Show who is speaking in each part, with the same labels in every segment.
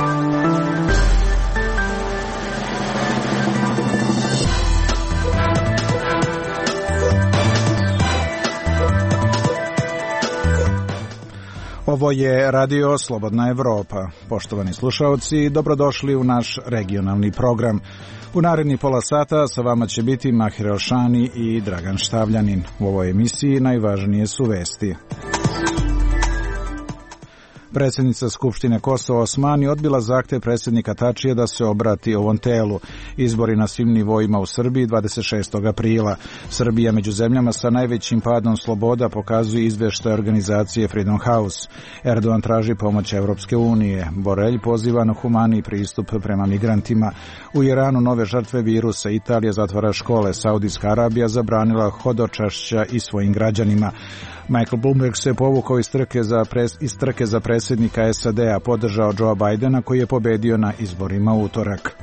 Speaker 1: Ovo je Radio Slobodna Evropa. Poštovani slušaoci, dobrodošli u naš regionalni program. U naredni pola sata sa vama će biti Mahir Elšani i Dragan Štavljanin. U ovoj emisiji najvažnije su vesti. Predsjednica Skupštine Kosova Osmani odbila zahtev predsjednika Tačija da se obrati ovom telu. Izbori na svim nivoima u Srbiji 26. aprila. Srbija među zemljama sa najvećim padom sloboda, pokazuje izvještaj organizacije Freedom House. Erdogan traži pomoć Evropske unije. Borelj poziva na humaniji pristup prema migrantima. U Iranu nove žrtve virusa. Italija zatvara škole. Saudijska Arabija zabranila hodočašća i svojim građanima. Michael Bloomberg se povukao iz trke za predsjednika SAD-a, podržao Joea Bidena koji je pobedio na izborima u utorak.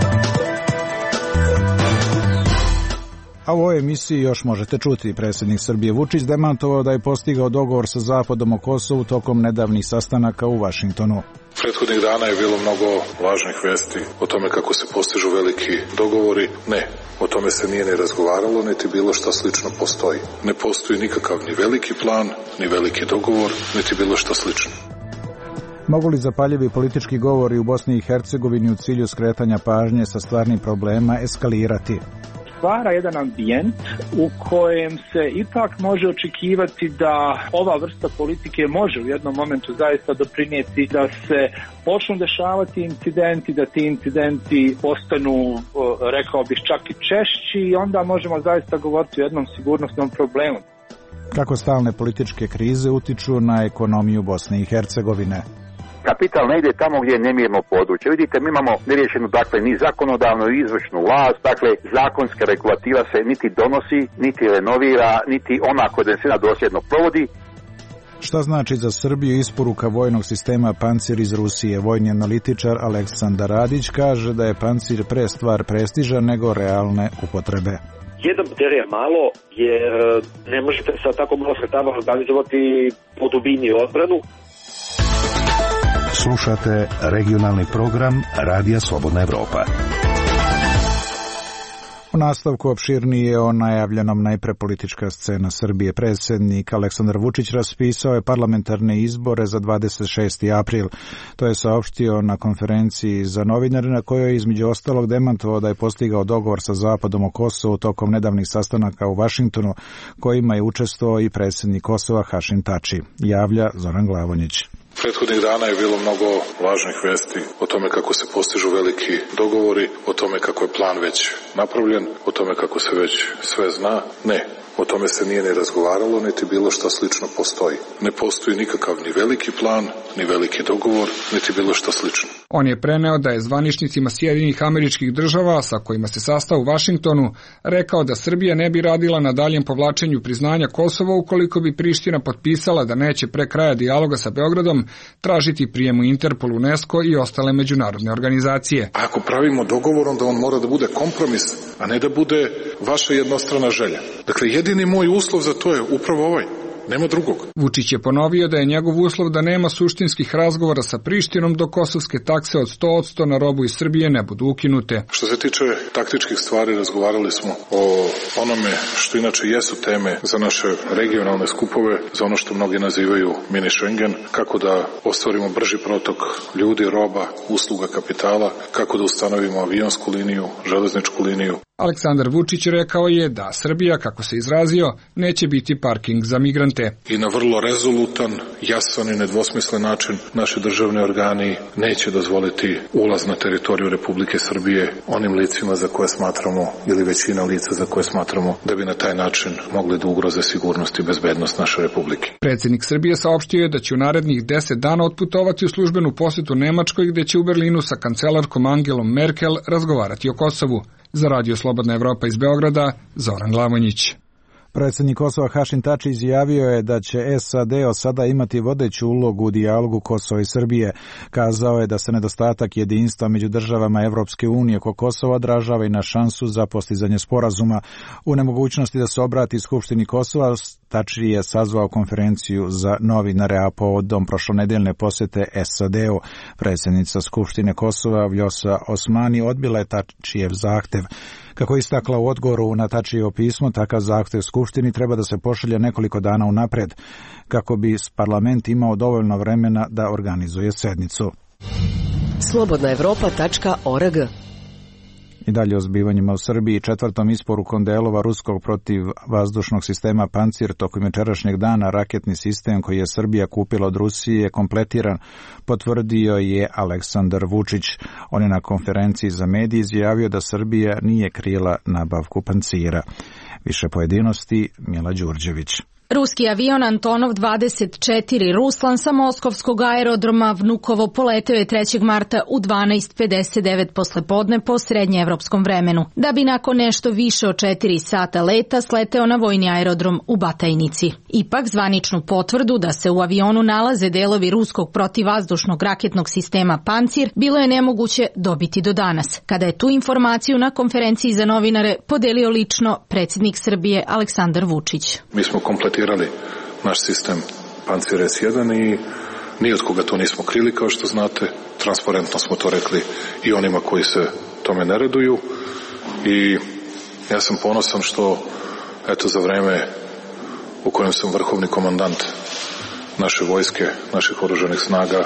Speaker 1: A u ovoj emisiji još možete čuti. Predsjednik Srbije Vučić demantovao da je postigao dogovor sa Zapadom o Kosovu tokom nedavnih sastanaka u Vašingtonu.
Speaker 2: Prethodnih dana je bilo mnogo važnih vesti o tome kako se postižu veliki dogovori. Ne, o tome se nije ni razgovaralo, niti bilo šta slično postoji. Ne postoji nikakav ni veliki plan, ni veliki dogovor, niti bilo šta slično.
Speaker 1: Mogu li zapaljivi politički govori u Bosni i Hercegovini u cilju skretanja pažnje sa stvarnih problema eskalirati?
Speaker 3: Stvara jedan ambijent u kojem se ipak može očekivati da ova vrsta politike može u jednom momentu zaista doprinijeti da se počnu dešavati incidenti, da ti incidenti postanu, rekao bih, čak i češći i onda možemo zaista govoriti o jednom sigurnosnom problemu.
Speaker 1: Kako stalne političke krize utiču na ekonomiju Bosne i Hercegovine?
Speaker 4: Kapital ne ide tamo gdje je nemirno područje. Vidite, mi imamo neriješenu, ni zakonodavnu i izvršnu vlast, zakonska regulativa se niti donosi, niti renovira, niti ona koordinacija dosljedno provodi.
Speaker 1: Šta znači za Srbiju isporuka vojnog sistema Pancir iz Rusije? Vojni analitičar Aleksandar Radić kaže da je Pancir pre stvar prestiža nego realne upotrebe.
Speaker 5: Jedan baterija malo, jer ne možete sa tako malo sredstava organizovati po dubini odbranu.
Speaker 6: Slušate regionalni program Radija Slobodna Evropa.
Speaker 1: U nastavku opširnije o najavljenom najpre politička scena Srbije. Predsjednik Aleksandar Vučić raspisao je parlamentarne izbore za 26. april. To je saopštio na konferenciji za novinare na kojoj je između ostalog demantovao da je postigao dogovor sa Zapadom o Kosovu tokom nedavnih sastanaka u Vašingtonu, kojima je učestvovao i predsjednik Kosova Hašim Tači. Javlja Zoran Glavonjić.
Speaker 2: Prethodnih dana je bilo mnogo važnih vesti o tome kako se postižu veliki dogovori, o tome kako je plan već napravljen, o tome kako se već sve zna. Ne, o tome se nije ni razgovaralo, niti bilo šta slično postoji. Ne postoji nikakav ni veliki plan, ni veliki dogovor, niti bilo šta slično.
Speaker 7: On je preneo da je zvaničnicima Sjedinjenih Američkih Država, sa kojima se sastao u Vašingtonu, rekao da Srbija ne bi radila na daljem povlačenju priznanja Kosova ukoliko bi Priština potpisala da neće pre kraja dijaloga sa Beogradom tražiti prijem u Interpol, UNESCO i ostale međunarodne organizacije.
Speaker 2: Ako pravimo dogovor, onda on mora da bude kompromis, a ne da bude vaša jednostrana želja. Dakle, jedini moj uslov za to je upravo ovaj. Nema drugog.
Speaker 7: Vučić je ponovio da je njegov uslov da nema suštinskih razgovora sa Prištinom dok kosovske takse od 100% na robu iz Srbije ne budu ukinute.
Speaker 2: Što se tiče taktičkih stvari, razgovarali smo o onome što inače jesu teme za naše regionalne skupove, za ono što mnogi nazivaju mini Schengen, kako da ostvarimo brži protok ljudi, roba, usluga, kapitala, kako da ustanovimo avionsku liniju, železničku liniju.
Speaker 7: Aleksandar Vučić rekao je da Srbija, kako se izrazio, neće biti parking za migrante.
Speaker 2: I na vrlo rezolutan, jasan i nedvosmislen način naši državni organi neće dozvoliti ulaz na teritoriju Republike Srbije onim licima za koje smatramo, ili većina lica za koje smatramo da bi na taj način mogli da ugroze sigurnost i bezbednost naše Republike.
Speaker 7: Predsjednik Srbije saopštio je da će u narednih 10 dana otputovati u službenu posjetu Nemačkoj, gde će u Berlinu sa kancelarkom Angelom Merkel razgovarati o Kosovu. Za Radio Slobodna Evropa iz Beograda, Zoran Glavonjić.
Speaker 1: Predsjednik Kosova Hašim Tači izjavio je da će SAD od sada imati vodeću ulogu u dijalogu Kosova i Srbije. Kazao je da se nedostatak jedinstva među državama Evropske unije oko Kosova odražava i na šansu za postizanje sporazuma. U nemogućnosti da se obrati Skupštini Kosova Tači je sazvao konferenciju za novinare, a povodom prošlonedeljne posete SAD-u. Predsjednica Skupštine Kosova Vjosa Osmani odbila je Tačijev zahtev. Kako je istakla u odgovoru na Tačijevo pismo, takav zahtev Skupštini treba da se pošalje nekoliko dana unapred, kako bi parlament imao dovoljno vremena da organizuje sednicu.
Speaker 8: Slobodnaevropa.org.
Speaker 1: I dalje o zbivanjima u Srbiji. Četvrtom isporukom delova ruskog protivvazdušnog sistema Pancir tokom jučerašnjeg dana raketni sistem koji je Srbija kupila od Rusije je kompletiran, potvrdio je Aleksandar Vučić. On je na konferenciji za medije izjavio da Srbija nije krila nabavku Pancira. Više pojedinosti Mila Đurđević.
Speaker 9: Ruski avion Antonov 24 Ruslan sa moskovskog aerodroma Vnukovo poleteo je 3. marta u 12:59 poslepodne po srednjeevropskom vremenu, da bi nakon nešto više od 4 sata leta sleteo na vojni aerodrom u Batajnici. Ipak zvaničnu potvrdu da se u avionu nalaze delovi ruskog protivvazdušnog raketnog sistema Pancir bilo je nemoguće dobiti do danas, kada je tu informaciju na konferenciji za novinare podelio lično predsjednik Srbije Aleksandar Vučić.
Speaker 2: Mi smo kompletirali naš sistem Pancir S1 i ni od koga to nismo krili, kao što znate. Transparentno smo to rekli i onima koji se tome ne raduju. I ja sam ponosan što, eto, za vreme u kojem sam vrhovni komandant naše vojske, naših oružanih snaga,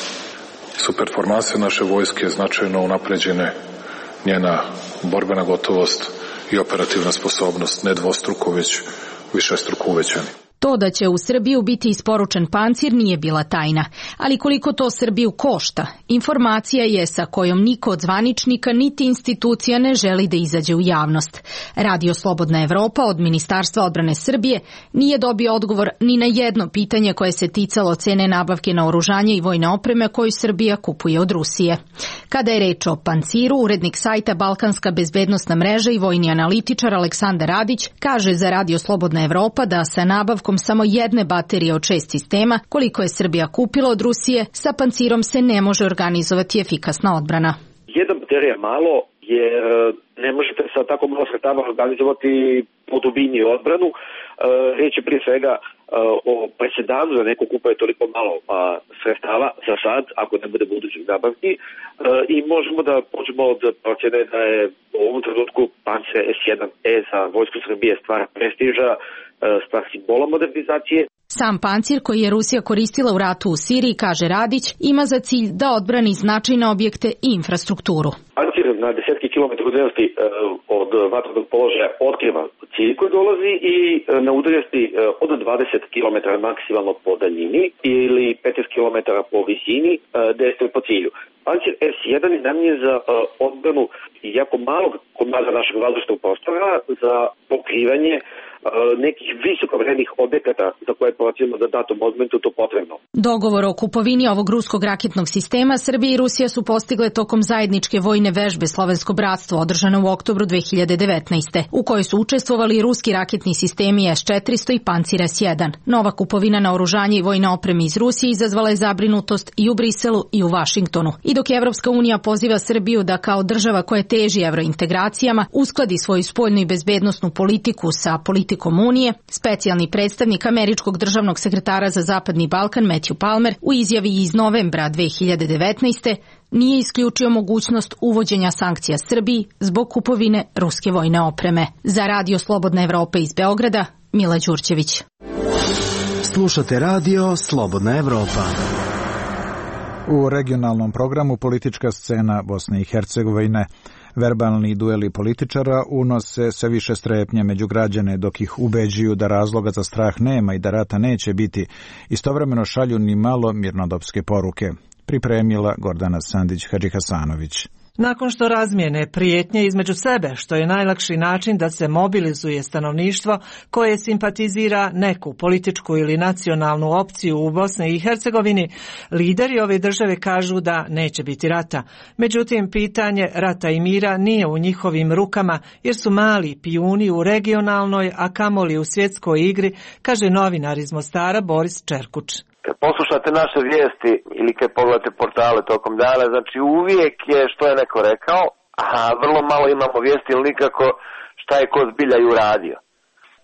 Speaker 2: su performanse naše vojske značajno unapređene, njena borbena gotovost i operativna sposobnost, ne dvostruko, već višestruko uvećani.
Speaker 9: To da će u Srbiju biti isporučen Pancir nije bila tajna, ali koliko to Srbiju košta, informacija je sa kojom niko od zvaničnika niti institucija ne želi da izađe u javnost. Radio Slobodna Evropa od Ministarstva odbrane Srbije nije dobio odgovor ni na jedno pitanje koje se ticalo cene nabavke naoružanja i vojne opreme koju Srbija kupuje od Rusije. Kada je reč o Panciru, urednik sajta Balkanska bezbednosna mreža i vojni analitičar Aleksandar Radić kaže za Radio Slobodna Evropa da sa nabavkom samo jedne baterije od 6 sistema, koliko je Srbija kupila od Rusije, sa Pancirom se ne može organizovati efikasna odbrana.
Speaker 5: Jedna baterija malo, jer ne možete sa tako malo sredstava organizovati po dubini odbranu. Riječ je prije svega o presedanu da neko kupuje toliko malo sredstava za sad, ako ne bude budućih nabavki, i možemo da počnemo od procjene da je u ovom trenutku Pancir S1E za vojsku Srbije stvar prestiža, stvar simbola modernizacije.
Speaker 9: Sam Pancir, koji je Rusija koristila u ratu u Siriji, kaže Radić, ima za cilj da odbrani značajne objekte i infrastrukturu.
Speaker 5: Pancir na desetki kilometra udaljenosti od vatrenog položaja otkriva cilj koji dolazi i na udaljenosti od 20 km maksimalno po daljini ili 15 km po visini dejstvuje po cilju. Pancir S1 je namijenjen za odbranu jako malog komada našeg vazdušnog prostora za pokrivanje nekih visokovrednih objekata za koje procjenimo da datom momentu to potrebno.
Speaker 9: Dogovor o kupovini ovog ruskog raketnog sistema Srbija i Rusija su postigle tokom zajedničke vojne vežbe Slovensko bratstvo održane u oktobru 2019. u kojoj su učestvovali ruski raketni sistemi S-400 i Pancir S-1. Nova kupovina naoružanja i vojne opreme iz Rusije izazvala je zabrinutost i u Briselu i u Vašingtonu. I dok Evropska unija poziva Srbiju da kao država koja teži evrointegracijama uskladi svoju spoljnu i bezbednosnu politiku sa politikom Unije, specijalni predstavnik američkog državnog sekretara za Zapadni Balkan Matthew Palmer u izjavi iz novembra 2019. nije isključio mogućnost uvođenja sankcija Srbiji zbog kupovine ruske vojne opreme. Za Radio Slobodna Evropa iz Beograda, Mila Đurđević.
Speaker 6: Slušate Radio Slobodna Evropa.
Speaker 1: U regionalnom programu politička scena Bosne i Hercegovine. Verbalni dueli političara unose sve više strepnje među građane dok ih ubeđuju da razloga za strah nema i da rata neće biti. Istovremeno šalju ni malo mirnodopske poruke. Pripremila Gordana Sandić-Hadžihasanović.
Speaker 10: Nakon što razmijene prijetnje između sebe, što je najlakši način da se mobilizuje stanovništvo koje simpatizira neku političku ili nacionalnu opciju u Bosni i Hercegovini, lideri ove države kažu da neće biti rata. Međutim, pitanje rata i mira nije u njihovim rukama jer su mali pijuni u regionalnoj, a kamoli u svjetskoj igri, kaže novinar iz Mostara Boris Čerkuč.
Speaker 11: Kad poslušate naše vijesti ili kad pogledate portale tokom dana, znači uvijek je što je neko rekao, a vrlo malo imamo vijesti ili nikako šta je ko zbilja i uradio.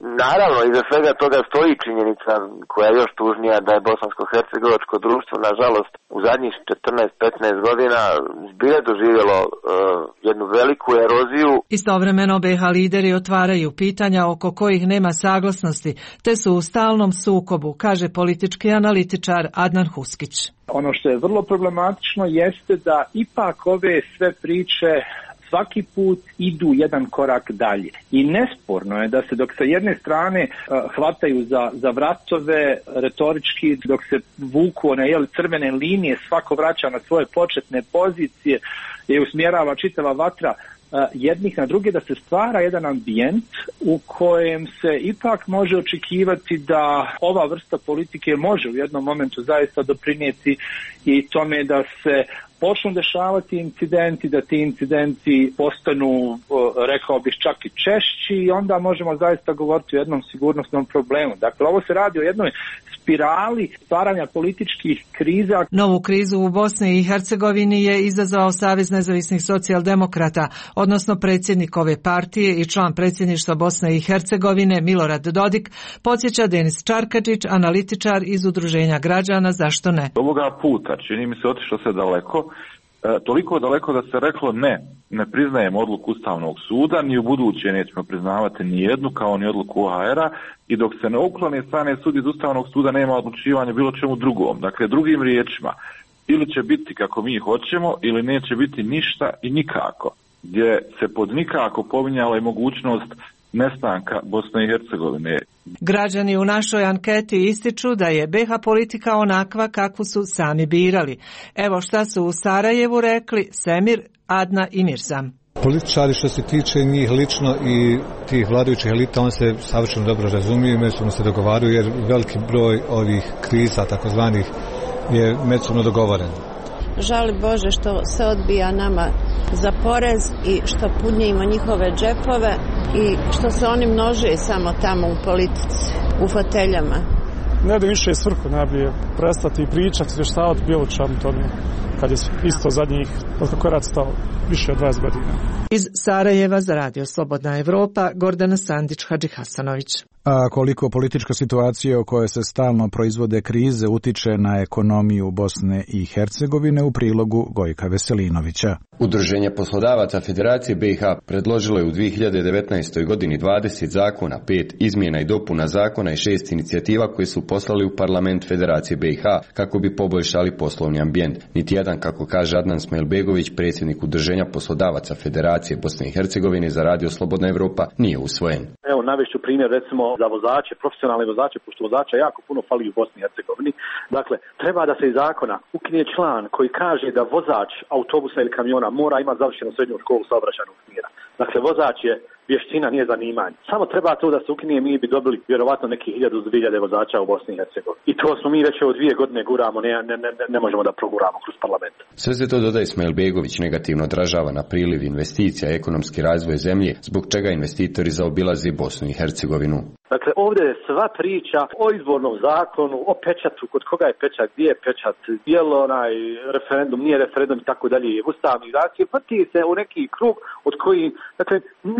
Speaker 11: Naravno, iza svega toga stoji činjenica koja je još tužnija da je bosansko-hercegovačko društvo, nažalost, u zadnjih 14-15 godina zbilja doživjelo jednu veliku eroziju.
Speaker 10: Istovremeno BiH lideri otvaraju pitanja oko kojih nema saglasnosti, te su u stalnom sukobu, kaže politički analitičar Adnan Huskić.
Speaker 3: Ono što je vrlo problematično jeste da ipak ove sve priče svaki put idu jedan korak dalje. I nesporno je da se dok sa jedne strane hvataju za vratove retorički, dok se vuku one crvene linije, svako vraća na svoje početne pozicije i usmjerava čitava vatra jednih na druge, da se stvara jedan ambijent u kojem se ipak može očekivati da ova vrsta politike može u jednom momentu zaista doprinijeti i tome da se počnu dešavati incidenti, da ti incidenti postanu, rekao bih, čak i češći i onda možemo zaista govoriti o jednom sigurnosnom problemu. Dakle, ovo se radi o jednoj spirali stvaranja političkih kriza.
Speaker 10: Novu krizu u Bosni i Hercegovini je izazvao Savez nezavisnih socijaldemokrata, odnosno predsjednik ove partije i član predsjedništva Bosne i Hercegovine Milorad Dodik, podsjeća Denis Čarkadžić, analitičar iz Udruženja građana Zašto ne?
Speaker 8: Ovoga puta čini mi se otišlo se daleko, toliko daleko da se reklo ne priznajemo odluku Ustavnog suda, ni u buduće nećemo priznavati ni jednu kao ni odluku OHR-a i dok se ne uklone strane sudi iz Ustavnog suda nema odlučivanja bilo čemu drugom. Dakle, drugim riječima, ili će biti kako mi hoćemo ili neće biti ništa i nikako, gdje se pod nikako pominjala i mogućnost nestanka Bosne i Hercegovine.
Speaker 10: Građani u našoj anketi ističu da je BiH politika onakva kakvu su sami birali. Evo šta su u Sarajevu rekli Semir, Adna i Mirsam.
Speaker 12: Političari što se tiče njih lično i tih vladajućih elita, on se savršeno dobro razumiju i međusobno se dogovaraju jer veliki broj ovih kriza takozvanih je međusobno dogovoren.
Speaker 13: Žali Bože što se odbija nama za porez i što punjimo njihove džepove i što se oni množe samo tamo u politici, u foteljama.
Speaker 14: Ne da više svrhu najbolje prestati pričati, izvještavati bilo čemu tome, kad je isto zadnjih, kako je rad stao, više od 20 godina.
Speaker 10: Iz Sarajeva za Radio Slobodna Evropa, Gordana Sandić, Hadži Hasanović.
Speaker 1: A koliko politička situacija u kojoj se stalno proizvode krize utiče na ekonomiju Bosne i Hercegovine u prilogu Gojka Veselinovića.
Speaker 15: Udruženje poslodavaca Federacije BiH predložilo je u 2019. godini 20 zakona, 5 izmjena i dopuna zakona i 6 inicijativa koje su poslali u parlament Federacije BiH kako bi poboljšali poslovni ambijent. Niti jedan, kako kaže Adnan Smajlbegović, predsjednik Udruženja poslodavaca Federacije Bosne i Hercegovine za Radio Slobodna Evropa, nije usvojen.
Speaker 16: Evo, navešću primjer recimo za vozače, profesionalne vozače, pošto vozača jako puno fali u Bosni i Hercegovini. Dakle, treba da se iz zakona ukine član koji kaže da vozač autobusa ili kamiona mora imati završenu srednju školu saobraćajnog smjera. Dakle, vozač je vještina, nije zanimanje. Samo treba to da se ukine, mi bi dobili vjerovatno nekih 1000-2000 vozača u Bosni i Hercegovini. I to smo mi već od 2 godine guramo, ne možemo da proguramo kroz parlament.
Speaker 15: Sve se to, dodaje Smajlbegović, negativno odražava na priliv investicija i ekonomski razvoj zemlje, zbog čega investitori zaobilaze Bosnu i Hercegovinu.
Speaker 16: Dakle, ovdje je sva priča o izbornom zakonu, o pečatu, kod koga je pečat, gdje je pečat, bijelo onaj referendum, nije referendum i tako dalje, ustavni zakon, vrti se u neki krug od koji, dakle,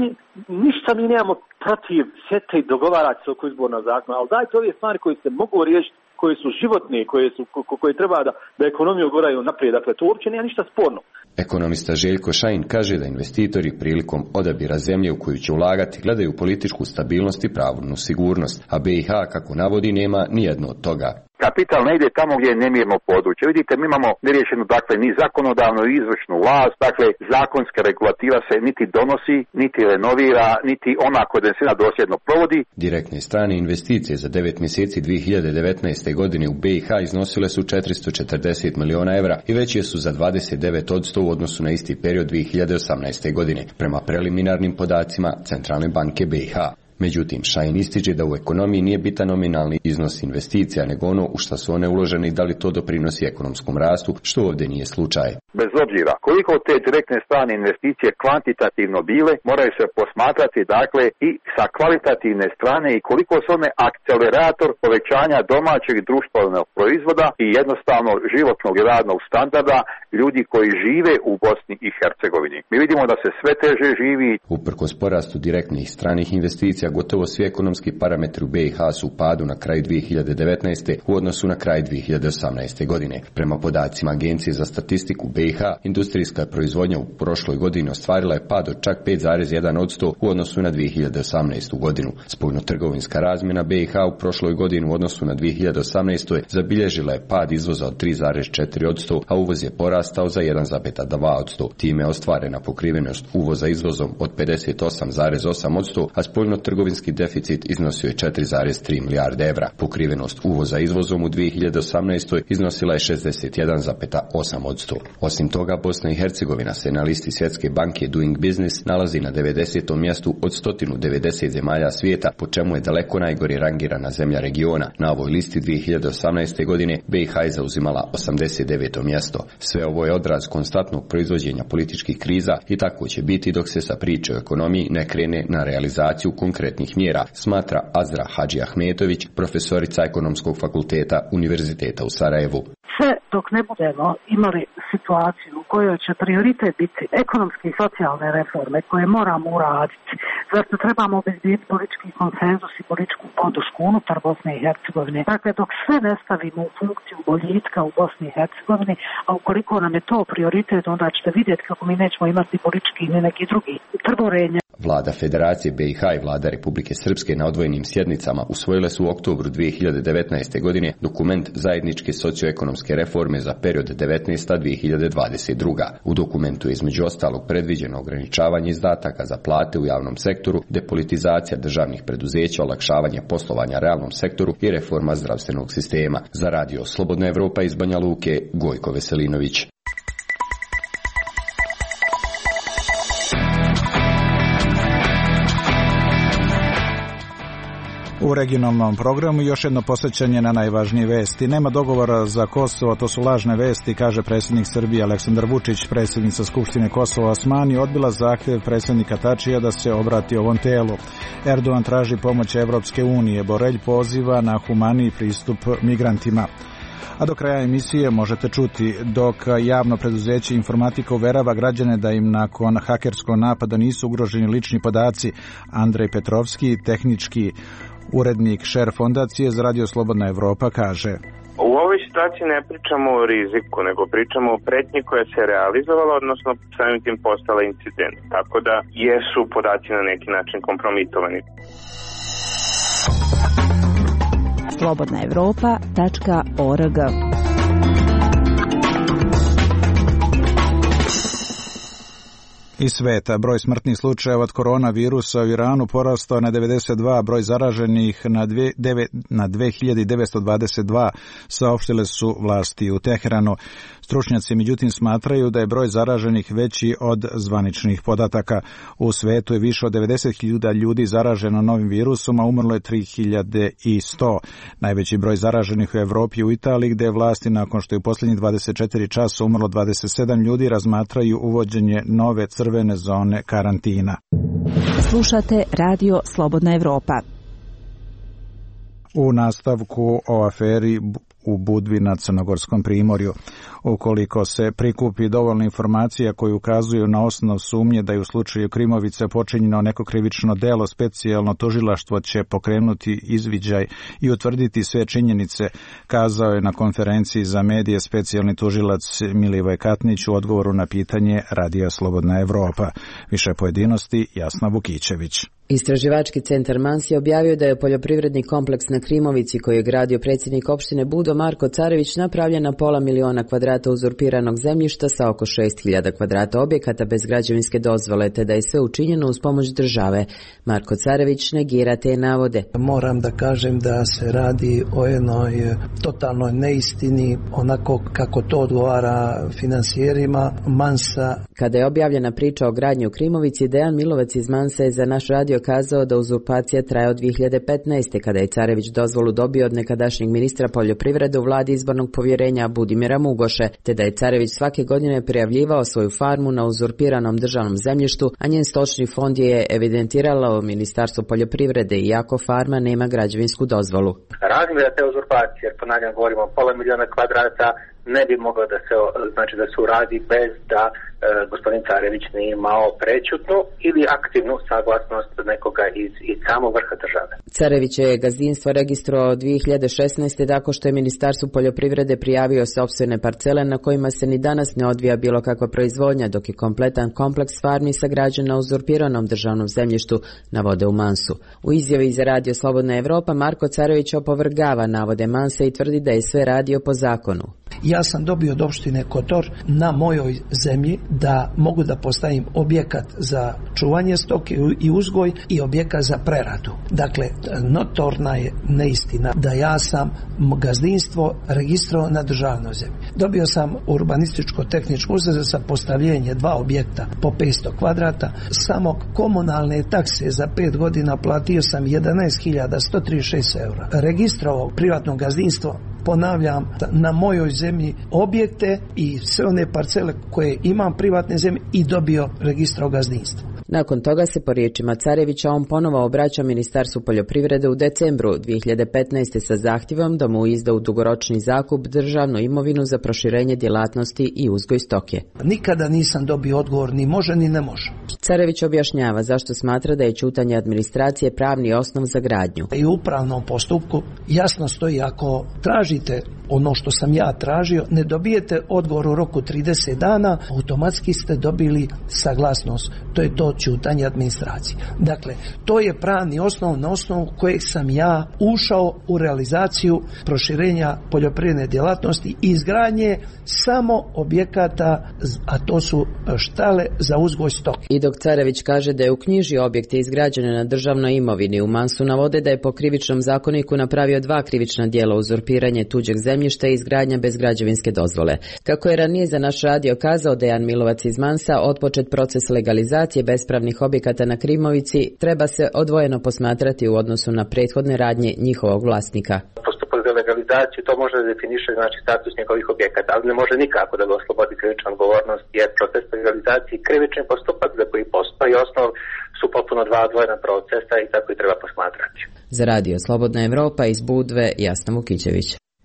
Speaker 16: ništa mi nemamo protiv sjete i dogovarati se oko izbornog zakona, ali dajte ove stvari koje se mogu riješiti, koje su životne, koje treba da ekonomiju goraju naprijed, dakle, to uopće nema ništa sporno.
Speaker 15: Ekonomista Željko Šajin kaže da investitori prilikom odabira zemlje u koju će ulagati gledaju političku stabilnost i pravnu sigurnost, a BiH, kako navodi, nema nijedno od toga.
Speaker 4: Kapital ne ide tamo gdje je nemirno područje. Vidite, mi imamo neriješenu, dakle, ni zakonodavnu i izvršnu vlast, dakle, zakonska regulativa se niti donosi, niti renovira, niti ona koja dosljedno provodi.
Speaker 15: Direktne strane investicije za 9 mjeseci 2019. godine u BiH iznosile su 440 miliona evra i veće su za 29% u odnosu na isti period 2018. godine, prema preliminarnim podacima Centralne banke BiH. Međutim, Šajin ističe da u ekonomiji nije bitan nominalni iznos investicija, nego ono u što su one uložene i da li to doprinosi ekonomskom rastu, što ovdje nije slučaj.
Speaker 4: Bez obzira koliko te direktne strane investicije kvantitativno bile, moraju se posmatrati dakle i sa kvalitativne strane i koliko su one akcelerator povećanja domaćeg društvenog proizvoda i jednostavno životnog i radnog standarda ljudi koji žive u Bosni i Hercegovini. Mi vidimo da se sve teže živi.
Speaker 15: Uprkos porastu direktnih stranih investicija gotovo svi ekonomski parametri u BiH su u padu na kraju 2019. u odnosu na kraj 2018. godine. Prema podacima Agencije za statistiku BiH, industrijska proizvodnja u prošloj godini ostvarila je pad od čak 5,1% u odnosu na 2018. godinu. Spoljnotrgovinska razmjena BiH u prošloj godini u odnosu na 2018. zabilježila je pad izvoza od 3,4%, a uvoz je porastao za 1,2%. Time je ostvarena pokrivenost uvoza izvozom od 58,8%, a spoljnotrgovinski deficit iznosio je 4,3 milijarde evra. Pokrivenost uvoza izvozom u 2018. iznosila je 61,8%. Osim toga, Bosna i Hercegovina se na listi Svjetske banke Doing Business nalazi na 90. mjestu od 190 zemalja svijeta, po čemu je daleko najgore rangirana zemlja regiona. Na ovoj listi 2018. godine BiH je zauzimala 89. mjesto. Sve ovo je odraz konstantnog proizvođenja političkih kriza i tako će biti dok se sa priče o ekonomiji ne krene na realizaciju konkretnih mjera, smatra Azra Hadži Ahmetović, profesorica Ekonomskog fakulteta Univerziteta u Sarajevu.
Speaker 17: Sve dok ne budemo imali situaciju u kojoj će prioritet biti ekonomske i socijalne reforme koje moramo uraditi, zato trebamo obezbijeti politički konsenzus i političku podršku unutar Bosne i Hercegovine. Dakle, dok sve ne stavimo u funkciju boljitka u Bosni i Hercegovini, a ukoliko nam je to prioritet, onda ćete vidjeti kako mi nećemo imati politički ni neki drugi trborenja.
Speaker 15: Vlada Federacije BiH i Vlada Republike Srpske na odvojenim sjednicama usvojile su u oktobru 2019. godine dokument zajedničke socioekonomske reforme za period 19-2022. U dokumentu je između ostalog predviđeno ograničavanje izdataka za plate u javnom sektoru, depolitizacija državnih preduzeća, olakšavanje poslovanja realnom sektoru i reforma zdravstvenog sistema. Za radio Slobodna Evropa iz Banja Luke, Gojko Veselinović.
Speaker 1: U regionalnom programu još jedno posjećanje na najvažnije vesti. Nema dogovora za Kosovo, to su lažne vesti, kaže predsjednik Srbije Aleksandar Vučić. Predsjednica Skupštine Kosova Osmani odbila zahtjev predsjednika Tačija da se obrati ovom telu. Erdogan traži pomoć Evropske unije. Borelj poziva na humaniji pristup migrantima. A do kraja emisije možete čuti dok javno preduzeće Informatika uverava građane da im nakon hakerskog napada nisu ugroženi lični podaci. Andrej Petrovski, tehnički urednik šer fondacije za Radio Slobodna Evropa, kaže:
Speaker 18: U ovoj situaciji ne pričamo o riziku, nego pričamo o pretnji koja se realizovala, odnosno samim tim postala incident. Tako da jesu podaci na neki način kompromitovani.
Speaker 19: slobodnaevropa.org.
Speaker 1: Iz sveta, broj smrtnih slučajeva od koronavirusa u Iranu porastao na 92, broj zaraženih na 2922, saopštile su vlasti u Teheranu. Stručnjaci međutim smatraju da je broj zaraženih veći od zvaničnih podataka. U svetu je više od 90.000 ljudi zaraženo novim virusom, a umrlo je 3100. Najveći broj zaraženih u Evropi i u Italiji, gdje je vlasti nakon što je u posljednjih 24 časa umrlo 27 ljudi, razmatraju uvođenje nove crvene zone karantina.
Speaker 19: Slušate Radio Slobodna Evropa.
Speaker 1: U nastavku o aferi u Budvi na Crnogorskom primorju. Ukoliko se prikupi dovoljno informacija koje ukazuju na osnov sumnje da je u slučaju Krimovice počinjeno neko krivično delo, specijalno tužilaštvo će pokrenuti izviđaj i utvrditi sve činjenice, kazao je na konferenciji za medije specijalni tužilac Milivoj Katnić u odgovoru na pitanje Radija Slobodna Evropa. Više pojedinosti Jasna Vukićević.
Speaker 20: Istraživački centar Mans je objavio da je poljoprivredni kompleks na Krimovici koji je gradio predsjednik opštine Budo Marko Carević napravljen na 500.000 kvadrata uzurpiranog zemljišta sa oko 6.000 kvadrata objekata bez građevinske dozvole, te da je sve učinjeno uz pomoć države. Marko Carević negira te navode.
Speaker 21: Moram da kažem da se radi o jednoj totalnoj neistini, onako kako to odgovara finansijerima Mansa.
Speaker 20: Kada je objavljena priča o gradnji u Krimovici, Dejan Milovac iz Mansa je za naš radio kazao da uzurpacija traje od 2015. kada je Carević dozvolu dobio od nekadašnjeg ministra poljoprivrede u vladi izbornog povjerenja Budimira Mugoše, te da je Carević svake godine prijavljivao svoju farmu na uzurpiranom državnom zemljištu, a njen stočni fond je evidentiralo u Ministarstvu poljoprivrede, iako farma nema građevinsku dozvolu.
Speaker 22: Razmjera te uzurpacije, ponavljam, govorimo o 500.000 kvadrata
Speaker 7: ne bi moglo da se uradi bez da gospodin Carević nije imao prećutnu ili aktivnu saglasnost nekoga iz samog vrha države.
Speaker 20: Carević je gazdinstvo registrovao 2016. tako što je Ministarstvu poljoprivrede prijavio sopstvene parcele na kojima se ni danas ne odvija bilo kakva proizvodnja, dok je kompletan kompleks farmi sagrađen na uzurpiranom državnom zemljištu, navode u Mansu. U izjavi za Radio Slobodna Evropa Marko Carević opovrgava navode Mansa i tvrdi da je sve radio po zakonu.
Speaker 21: Ja sam dobio od opštine Kotor na mojoj zemlji da mogu da postavim objekat za čuvanje stoke i uzgoj i objekat za preradu. Dakle, notorna je neistina da ja sam gazdinstvo registrovao na državnoj zemlji. Dobio sam urbanističko-tehničku uzor za postavljenje 2 objekta po 500 kvadrata. Samo komunalne takse za 5 godina platio sam 11.136 eura. Registrovao privatno gazdinstvo, ponavljam, na mojoj zemlji objekte i sve one parcele koje imam privatne zemlje i dobio registro gazdinstva.
Speaker 20: Nakon toga se po riječima Carevića on ponovo obraća Ministarstvu poljoprivrede u decembru 2015. sa zahtjevom da mu izda u dugoročni zakup državnu imovinu za proširenje djelatnosti i uzgoj stoke.
Speaker 21: Nikada nisam dobio odgovor ni može ni ne može.
Speaker 20: Carević objašnjava zašto smatra da je ćutanje administracije pravni osnov za gradnju.
Speaker 21: I u upravnom postupku jasno stoji, ako tražite ono što sam ja tražio, ne dobijete odgovor u roku 30 dana, automatski ste dobili saglasnost. To je to ćutanje administracije. Dakle, to je pravni osnov na osnovu kojeg sam ja ušao u realizaciju proširenja poljoprivredne djelatnosti i izgradnje samo objekata, a to su štale za uzgoj stoke.
Speaker 20: I dok Carević kaže da je uknjižio objekte izgrađene na državnoj imovini, u Mansu navode da je po krivičnom zakoniku napravio 2 krivična djela: uzurpiranje tuđeg zemljišta i izgradnja bez građevinske dozvole. Kako je ranije za naš radio kazao Dejan Milovac iz Mansa, otpočet proces legalizacije bespravnih objekata na Krimovici treba se odvojeno posmatrati u odnosu na prethodne radnje njihovog vlasnika.
Speaker 7: Postupak za legalizaciju to može da definiše status njegovih objekata, ali ne može nikako da ga oslobodi krivična odgovornost, jer proces legalizacije i krivični postupak za koji postoji osnov su potpuno 2 odvojena procesa i tako i treba posmatrati.
Speaker 20: Za Radio Slobodna Evropa iz Budve, Jasna Vukićević.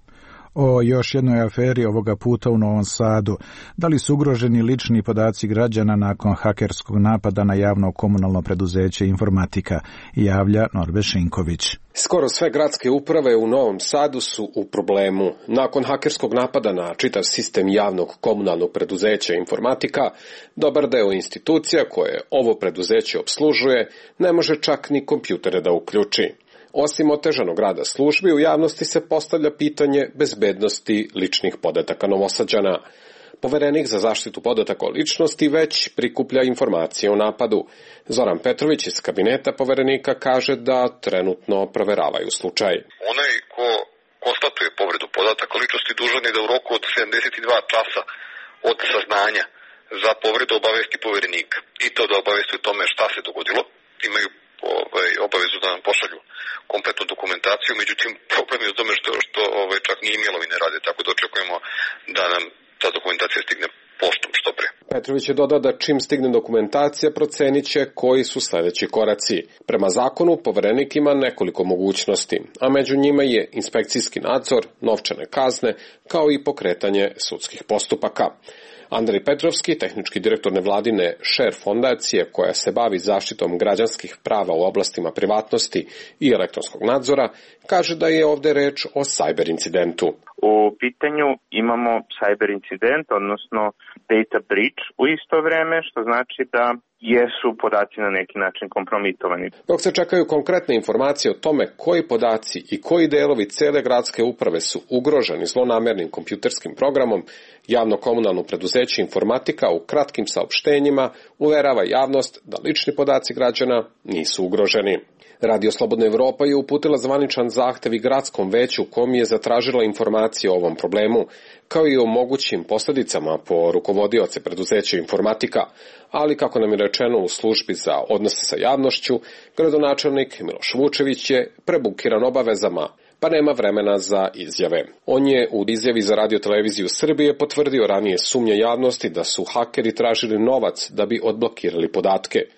Speaker 1: O još jednoj aferi, ovoga puta u Novom Sadu. Da li su ugroženi lični podaci građana nakon hakerskog napada na javno komunalno preduzeće Informatika, javlja Norbe Šinković.
Speaker 22: Skoro sve gradske uprave u Novom Sadu su u problemu. Nakon hakerskog napada na čitav sistem javnog komunalnog preduzeća Informatika, dobar deo institucija koje ovo preduzeće opslužuje ne može čak ni kompjutere da uključi. Osim otežanog rada službi, u javnosti se postavlja pitanje bezbednosti ličnih podataka Novosađana. Poverenik za zaštitu podataka o ličnosti već prikuplja informacije o napadu. Zoran Petrović iz kabineta poverenika kaže da trenutno proveravaju slučaj.
Speaker 23: Onaj ko konstatuje povredu podataka ličnosti dužan je da u roku od 72 časa od saznanja za povredu obavesti poverenika. I to da obavesti o tome šta se dogodilo. Imaju obavezu da nam pošalju kompletnu dokumentaciju, međutim problem je u tome što čak ni e-mailovi ne rade, tako da očekujemo da nam ta dokumentacija stigne poštom što pre.
Speaker 22: Petrović je dodao da čim stigne dokumentacija procenit će koji su sljedeći koraci. Prema zakonu poverenik ima nekoliko mogućnosti, a među njima je inspekcijski nadzor, novčane kazne, kao i pokretanje sudskih postupaka. Andrej Petrovski, tehnički direktor nevladine Share fondacije koja se bavi zaštitom građanskih prava u oblastima privatnosti i elektronskog nadzora, kaže da je ovdje reč o cyber incidentu.
Speaker 18: U pitanju imamo cyber incident, odnosno data breach u isto vreme, što znači da jesu podaci na neki način kompromitovani.
Speaker 22: Dok se čekaju konkretne informacije o tome koji podaci i koji delovi cele gradske uprave su ugroženi zlonamernim kompjuterskim programom, javno komunalno preduzeće Informatika u kratkim saopštenjima uverava javnost da lični podaci građana nisu ugroženi. Radio Slobodna Evropa je uputila zvaničan zahtev i gradskom veću u kom je zatražila informacije o ovom problemu, kao i o mogućim posljedicama po rukovodioce preduzeća Informatika, ali kako nam je rečeno u službi za odnose sa javnošću, gradonačelnik Miloš Vučević je prebukiran obavezama, pa nema vremena za izjave. On je u izjavi za Radio-televiziju Srbije potvrdio ranije sumnje javnosti da su hakeri tražili novac da bi odblokirali podatke.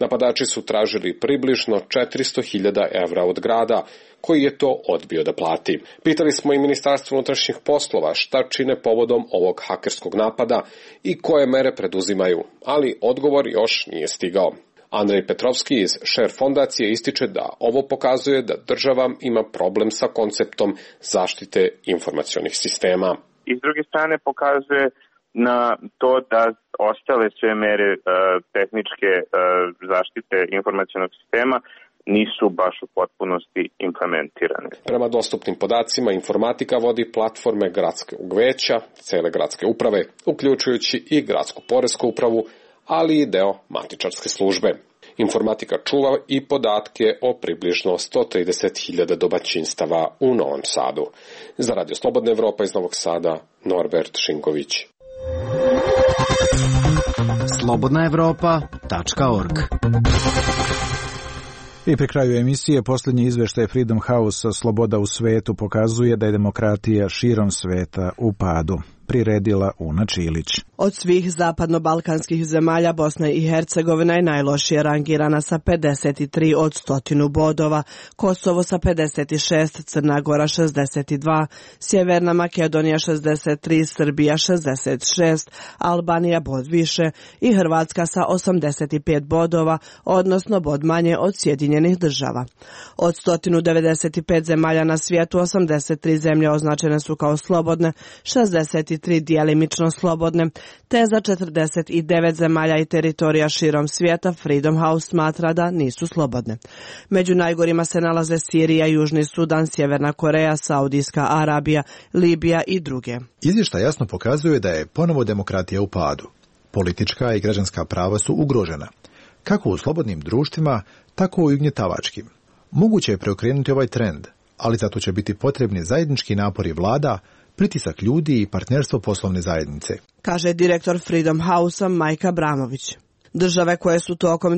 Speaker 22: Napadači su tražili približno 400.000 evra od grada, koji je to odbio da plati. Pitali smo i Ministarstvo unutrašnjih poslova šta čine povodom ovog hakerskog napada i koje mere preduzimaju, ali odgovor još nije stigao. Andrej Petrovski iz Share fondacije ističe da ovo pokazuje da država ima problem sa konceptom zaštite informacionih sistema.
Speaker 18: I s druge strane pokazuje na to da ostale sve mere tehničke zaštite informacionog sistema nisu baš u potpunosti implementirane.
Speaker 22: Prema dostupnim podacima, informatika vodi platforme gradskog veća, cele gradske uprave, uključujući i gradsku poresku upravu, ali i deo matičarske službe. Informatika čuva i podatke o približno 130.000 domaćinstava u Novom Sadu. Za Radio Slobodna Evropa iz Novog Sada, Norbert Šinković.
Speaker 2: slobodnaevropa.org.
Speaker 1: I pri kraju emisije posljednji izveštaj Freedom House Sloboda u svetu pokazuje da je demokratija širom sveta u padu. Priredila Una Čilić.
Speaker 5: Od svih zapadno-balkanskih zemalja Bosna i Hercegovina je najlošije rangirana sa 53 od 100 bodova, Kosovo sa 56, Crna Gora 62, Sjeverna Makedonija 63, Srbija 66, Albanija bod više i Hrvatska sa 85 bodova, odnosno bod manje od Sjedinjenih država. Od 195 zemalja na svijetu 83 zemlje označene su kao slobodne, 63 djelimično slobodne, te za 49 zemalja i teritorija širom svijeta Freedom House smatra da nisu slobodne. Među najgorima se nalaze Sirija, Južni Sudan, Sjeverna Koreja, Saudijska Arabija, Libija i druge.
Speaker 9: Izvještaj jasno pokazuje da je ponovo demokratija u padu. Politička i građanska prava su ugrožena, kako u slobodnim društvima, tako i ugnjetavačkim. Moguće je preokrenuti ovaj trend, ali zato će biti potrebni zajednički napori vlada, pritisak ljudi i partnerstvo poslovne zajednice,
Speaker 5: kaže direktor Freedom House-a Majka Abramović. Države koje su tokom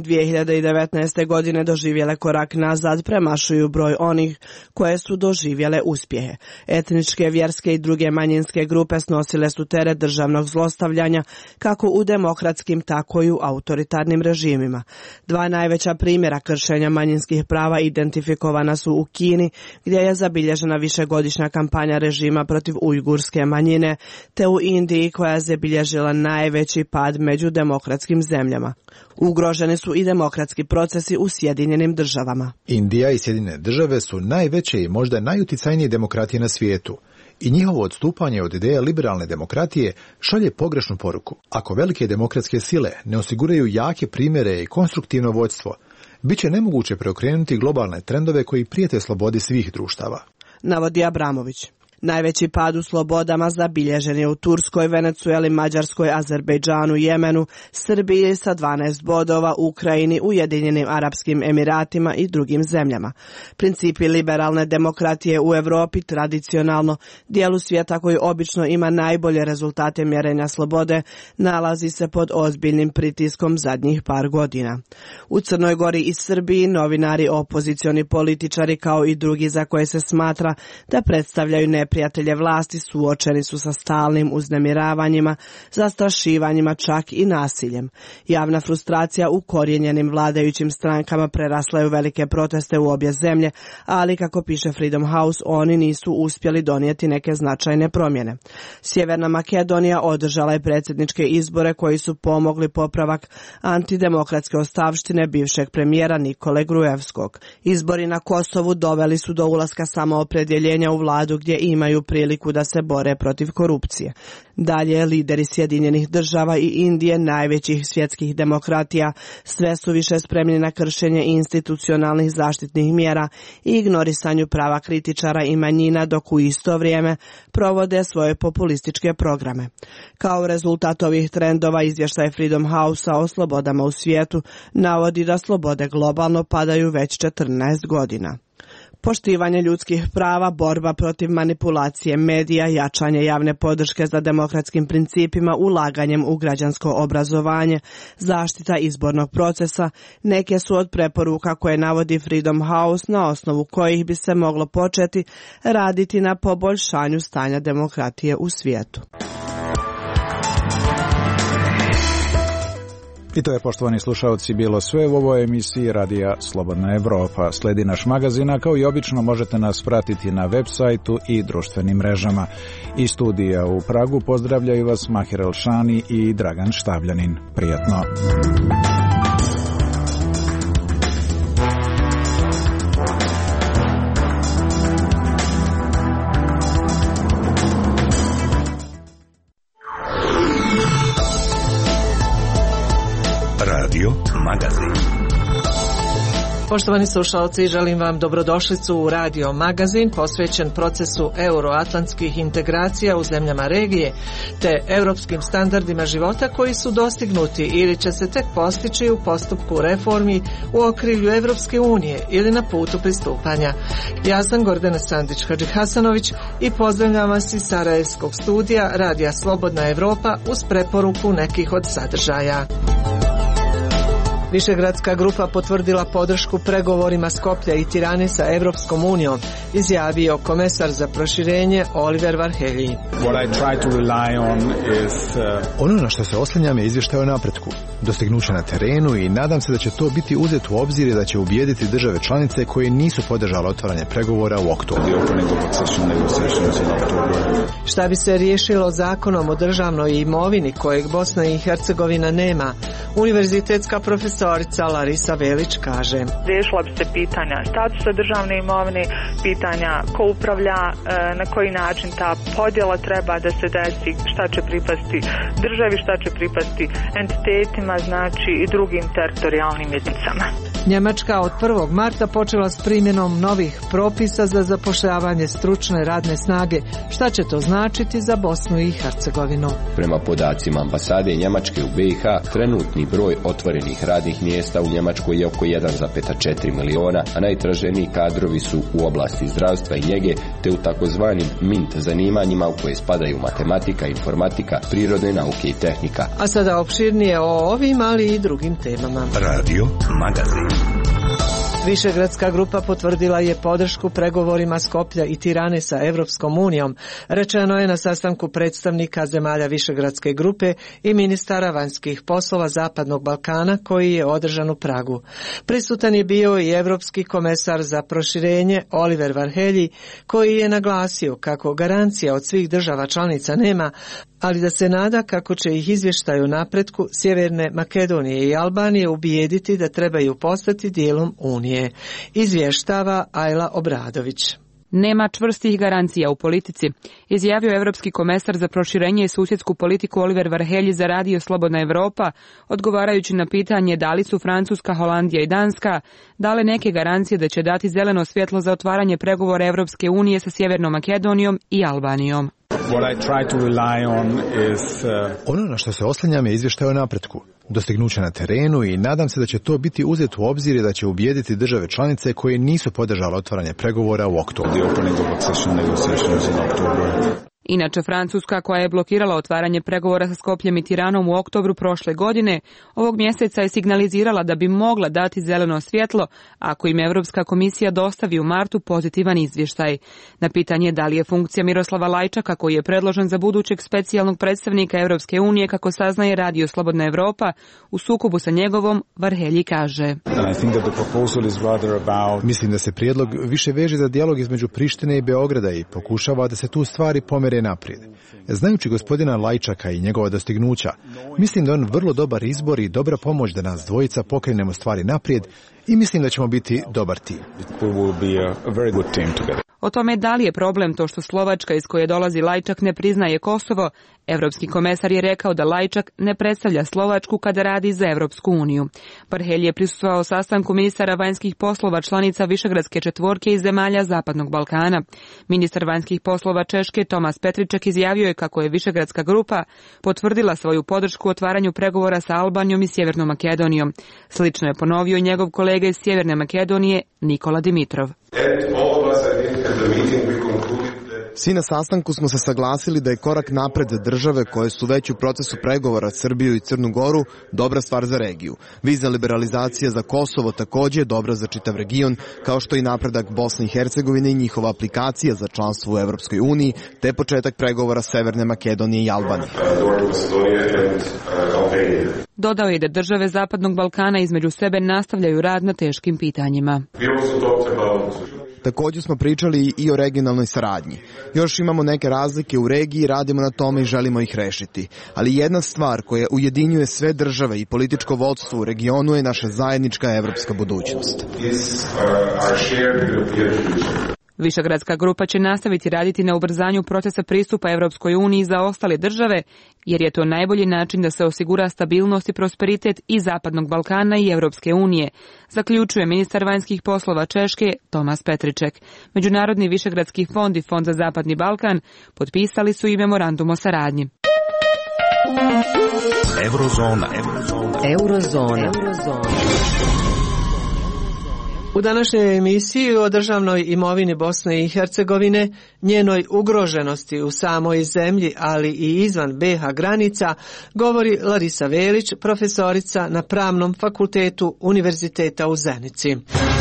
Speaker 5: 2019. godine doživjele korak nazad premašuju broj onih koje su doživjele uspjehe. Etničke, vjerske i druge manjinske grupe snosile su teret državnog zlostavljanja kako u demokratskim, tako i u autoritarnim režimima. Dva najveća primjera kršenja manjinskih prava identifikovana su u Kini, gdje je zabilježena višegodišnja kampanja režima protiv ujgurske manjine, te u Indiji koja je zabilježila najveći pad među demokratskim zemljama. Ugroženi su i demokratski procesi u Sjedinjenim državama.
Speaker 9: Indija i Sjedinjene države su najveće i možda najuticajnije demokratije na svijetu i njihovo odstupanje od ideje liberalne demokratije šalje pogrešnu poruku. Ako velike demokratske sile ne osiguraju jake primjere i konstruktivno vođstvo, bit će nemoguće preokrenuti globalne trendove koji prijete slobodi svih društava,
Speaker 5: navodi Abramović. Najveći pad u slobodama zabilježen je u Turskoj, Venecueli, Mađarskoj, Azerbejdžanu, Jemenu, Srbiji sa 12 bodova, Ukrajini, Ujedinjenim Arapskim Emiratima i drugim zemljama. Principi liberalne demokratije u Europi tradicionalno, dijelu svijeta koji obično ima najbolje rezultate mjerenja slobode, nalazi se pod ozbiljnim pritiskom zadnjih par godina. U Crnoj Gori i Srbiji novinari, opozicioni političari kao i drugi za koje se smatra da predstavljaju neprijatelje vlasti suočeni su sa stalnim uznemiravanjima, zastrašivanjima, čak i nasiljem. Javna frustracija u ukorijenjenim vladajućim strankama prerasla je u velike proteste u obje zemlje, ali kako piše Freedom House, oni nisu uspjeli donijeti neke značajne promjene. Sjeverna Makedonija održala je predsjedničke izbore koji su pomogli popravak antidemokratske ostavštine bivšeg premijera Nikole Grujevskog. Izbori na Kosovu doveli su do ulaska samoopredjeljenja u vladu gdje imaju priliku da se bore protiv korupcije. Dalje, lideri Sjedinjenih država i Indije, najvećih svjetskih demokratija, sve su više spremni na kršenje institucionalnih zaštitnih mjera i ignorisanju prava kritičara i manjina, dok u isto vrijeme provode svoje populističke programe. Kao rezultat ovih trendova, izvještaj Freedom House-a o slobodama u svijetu navodi da slobode globalno padaju već 14 godina. Poštivanje ljudskih prava, borba protiv manipulacije medija, jačanje javne podrške za demokratskim principima, ulaganjem u građansko obrazovanje, zaštita izbornog procesa, neke su od preporuka koje navodi Freedom House na osnovu kojih bi se moglo početi raditi na poboljšanju stanja demokratije u svijetu.
Speaker 1: I to je, poštovani slušalci, bilo sve u ovoj emisiji Radija Slobodna Evropa. Sledi naš magazin, a kao i obično možete nas pratiti na web sajtu i društvenim mrežama. Iz studija u Pragu pozdravljaju vas Mahir Elšani i Dragan Štavljanin. Prijatno!
Speaker 2: Radio Magazin.
Speaker 10: Poštovani slušalci, želim vam dobrodošlicu u Radio Magazin posvećen procesu euroatlantskih integracija u zemljama regije te europskim standardima života koji su dostignuti ili će se tek postići u postupku reformi u okrilju Evropske unije ili na putu pristupanja. Ja sam Gordana Sandić-Hadžihasanović i pozdravljam vas iz Sarajevskog studija Radija Slobodna Evropa uz preporuku nekih od sadržaja. Višegradska grupa potvrdila podršku pregovorima Skoplja i Tirane sa Evropskom unijom, izjavio komesar za proširenje Oliver Varhelyi.
Speaker 9: Ono na što se oslanjam je izvještaj o napretku, dostignuće na terenu i nadam se da će to biti uzeto u obzir i da će ubijediti države članice koje nisu podržale otvaranje pregovora u oktobru.
Speaker 10: Šta bi se riješilo zakonom o državnoj imovini kojeg Bosna i Hercegovina nema? Univerzitetska profesorica Larisa Velić kaže:
Speaker 6: riješila bi se pitanja statusa državne imovine, pitanja ko upravlja, na koji način ta podjela treba da se desi, šta će pripasti državi, šta će pripasti entitetima, znači i drugim teritorijalnim jedinicama.
Speaker 10: Njemačka od 1. marta počela s primjenom novih propisa za zapošljavanje stručne radne snage. Šta će to značiti za Bosnu i Hercegovinu?
Speaker 15: Prema podacima ambasade Njemačke u BiH, trenutni broj otvorenih radnih mjesta u Njemačkoj je oko 1,4 miliona, a najtraženiji kadrovi su u oblasti zdravstva i njege, te u takozvanim MINT zanimanjima u koje spadaju matematika, informatika, prirodne nauke i tehnika.
Speaker 10: A sada opširnije o ovim, ali i drugim temama.
Speaker 2: Radio Magazin.
Speaker 10: Višegradska grupa potvrdila je podršku pregovorima Skoplja i Tirane sa Evropskom unijom. Rečeno je na sastanku predstavnika zemalja Višegradske grupe i ministara vanjskih poslova Zapadnog Balkana koji je održan u Pragu. Prisutan je bio i Evropski komesar za proširenje Oliver Varhelyi koji je naglasio kako garancija od svih država članica nema, ali da se nada kako će ih izvještaj o napretku Sjeverne Makedonije i Albanije ubijediti da trebaju postati dijelom Unije. Izvještava Ajla Obradović.
Speaker 11: Nema čvrstih garancija u politici, izjavio Evropski komesar za proširenje i susjedsku politiku Oliver Varhelyi za Radio Slobodna Evropa, odgovarajući na pitanje da li su Francuska, Holandija i Danska dale neke garancije da će dati zeleno svjetlo za otvaranje pregovora Evropske unije sa Sjevernom Makedonijom i Albanijom.
Speaker 9: Ono na što se oslanjam je izvještaj o napretku, dostignuće na terenu i nadam se da će to biti uzeto u obzir i da će ubijediti države članice koje nisu podržale otvaranje pregovora u oktobru.
Speaker 11: Inače, Francuska, koja je blokirala otvaranje pregovora sa Skopljem i Tiranom u oktobru prošle godine, ovog mjeseca je signalizirala da bi mogla dati zeleno svjetlo ako im Evropska komisija dostavi u martu pozitivan izvještaj. Na pitanje da li je funkcija Miroslava Lajčaka, koji je predložen za budućeg specijalnog predstavnika Evropske unije, kako saznaje Radio Slobodna Evropa, u sukobu sa njegovom, Varhelyi kaže:
Speaker 9: Mislim da se prijedlog više veže za dijalog između Prištine i Beograda i pokušava da se tu stvari pomere naprijed. Znajući gospodina Lajčaka i njegova dostignuća, mislim da on vrlo dobar izbor i dobra pomoć da nas dvojica pokrenemo stvari naprijed i mislim da ćemo biti dobar tim.
Speaker 11: O tome da li je problem to što Slovačka, iz koje dolazi Lajčak, ne priznaje Kosovo, Evropski komesar je rekao da Lajčak ne predstavlja Slovačku kada radi za Evropsku uniju. Varhelyi je prisustvovao sastanku ministara vanjskih poslova članica Višegradske četvorke iz zemalja Zapadnog Balkana. Ministar vanjskih poslova Češke Tomas Petriček izjavio je kako je Višegradska grupa potvrdila svoju podršku otvaranju pregovora sa Albanijom i Sjevernom Makedonijom. Slično je ponovio i njegov kolega iz Sjeverne Makedonije Nikola Dimitrov.
Speaker 3: Svi na sastanku smo se saglasili da je korak napred za države koje su već u procesu pregovora Srbiju i Crnu Goru dobra stvar za regiju. Vizna liberalizacija za Kosovo također je dobra za čitav region, kao što i napredak Bosne i Hercegovine i njihova aplikacija za članstvo u Evropskoj uniji, te početak pregovora Severne Makedonije i Albanije.
Speaker 11: Dodao je da države Zapadnog Balkana između sebe nastavljaju rad na teškim pitanjima.
Speaker 3: Također smo pričali i o regionalnoj saradnji. Još imamo neke razlike u regiji, radimo na tome i želimo ih rešiti. Ali jedna stvar koja ujedinjuje sve države i političko vodstvo u regionu je naša zajednička evropska budućnost.
Speaker 11: Višegradska grupa će nastaviti raditi na ubrzanju procesa pristupa Evropskoj uniji za ostale države, jer je to najbolji način da se osigura stabilnost i prosperitet i Zapadnog Balkana i Evropske unije, zaključuje ministar vanjskih poslova Češke Tomas Petriček. Međunarodni Višegradski fond i Fond za Zapadni Balkan potpisali su i memorandum o saradnji.
Speaker 19: Eurozona.
Speaker 10: U današnjoj emisiji o državnoj imovini Bosne i Hercegovine, njenoj ugroženosti u samoj zemlji, ali i izvan BiH granica, govori Larisa Velić, profesorica na Pravnom fakultetu Univerziteta u Zenici.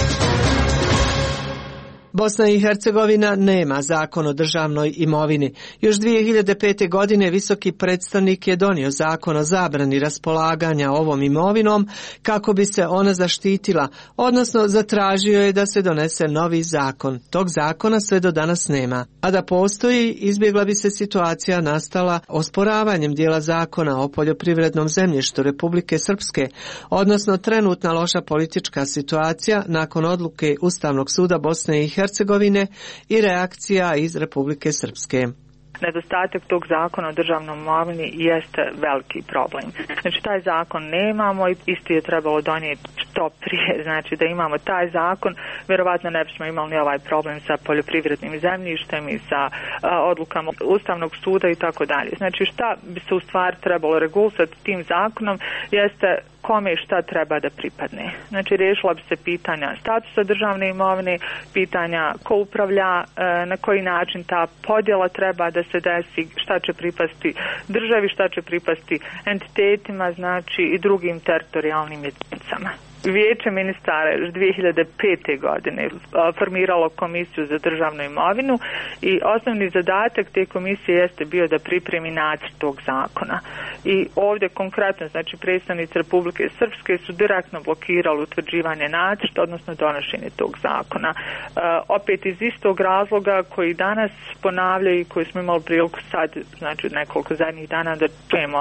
Speaker 10: Bosna i Hercegovina nema zakon o državnoj imovini. Još 2005. godine visoki predstavnik je donio zakon o zabrani raspolaganja ovom imovinom kako bi se ona zaštitila, odnosno zatražio je da se donese novi zakon. Tog zakona sve do danas nema. A da postoji, izbjegla bi se situacija nastala osporavanjem dijela zakona o poljoprivrednom zemljištu Republike Srpske, odnosno trenutna loša politička situacija nakon odluke Ustavnog suda Bosne i Hercegovine i reakcija iz Republike Srpske.
Speaker 6: Nedostatak tog zakona o državnom imovini jeste veliki problem. Znači taj zakon nemamo i isti je trebalo donijeti što prije. Znači da imamo taj zakon, vjerovatno ne bismo imali ni ovaj problem sa poljoprivrednim zemljištem i sa odlukama Ustavnog suda i tako dalje. Znači šta bi se u stvari trebalo regulisati tim zakonom jeste kome i šta treba da pripadne. Znači riješila bi se pitanja statusa državne imovine, pitanja ko upravlja, na koji način ta podjela treba da se desi, šta će pripasti državi, šta će pripasti entitetima, znači i drugim teritorijalnim jedinicama. Vijeće ministara još 2005. godine formiralo komisiju za državnu imovinu i osnovni zadatak te komisije jeste bio da pripremi nacrt tog zakona. I ovdje konkretno, znači predstavnici Republike Srpske su direktno blokirali utvrđivanje nacrta, odnosno donošenje tog zakona. Opet iz istog razloga koji danas ponavljaju i koji smo imali priliku sad, znači nekoliko zadnjih dana da čujemo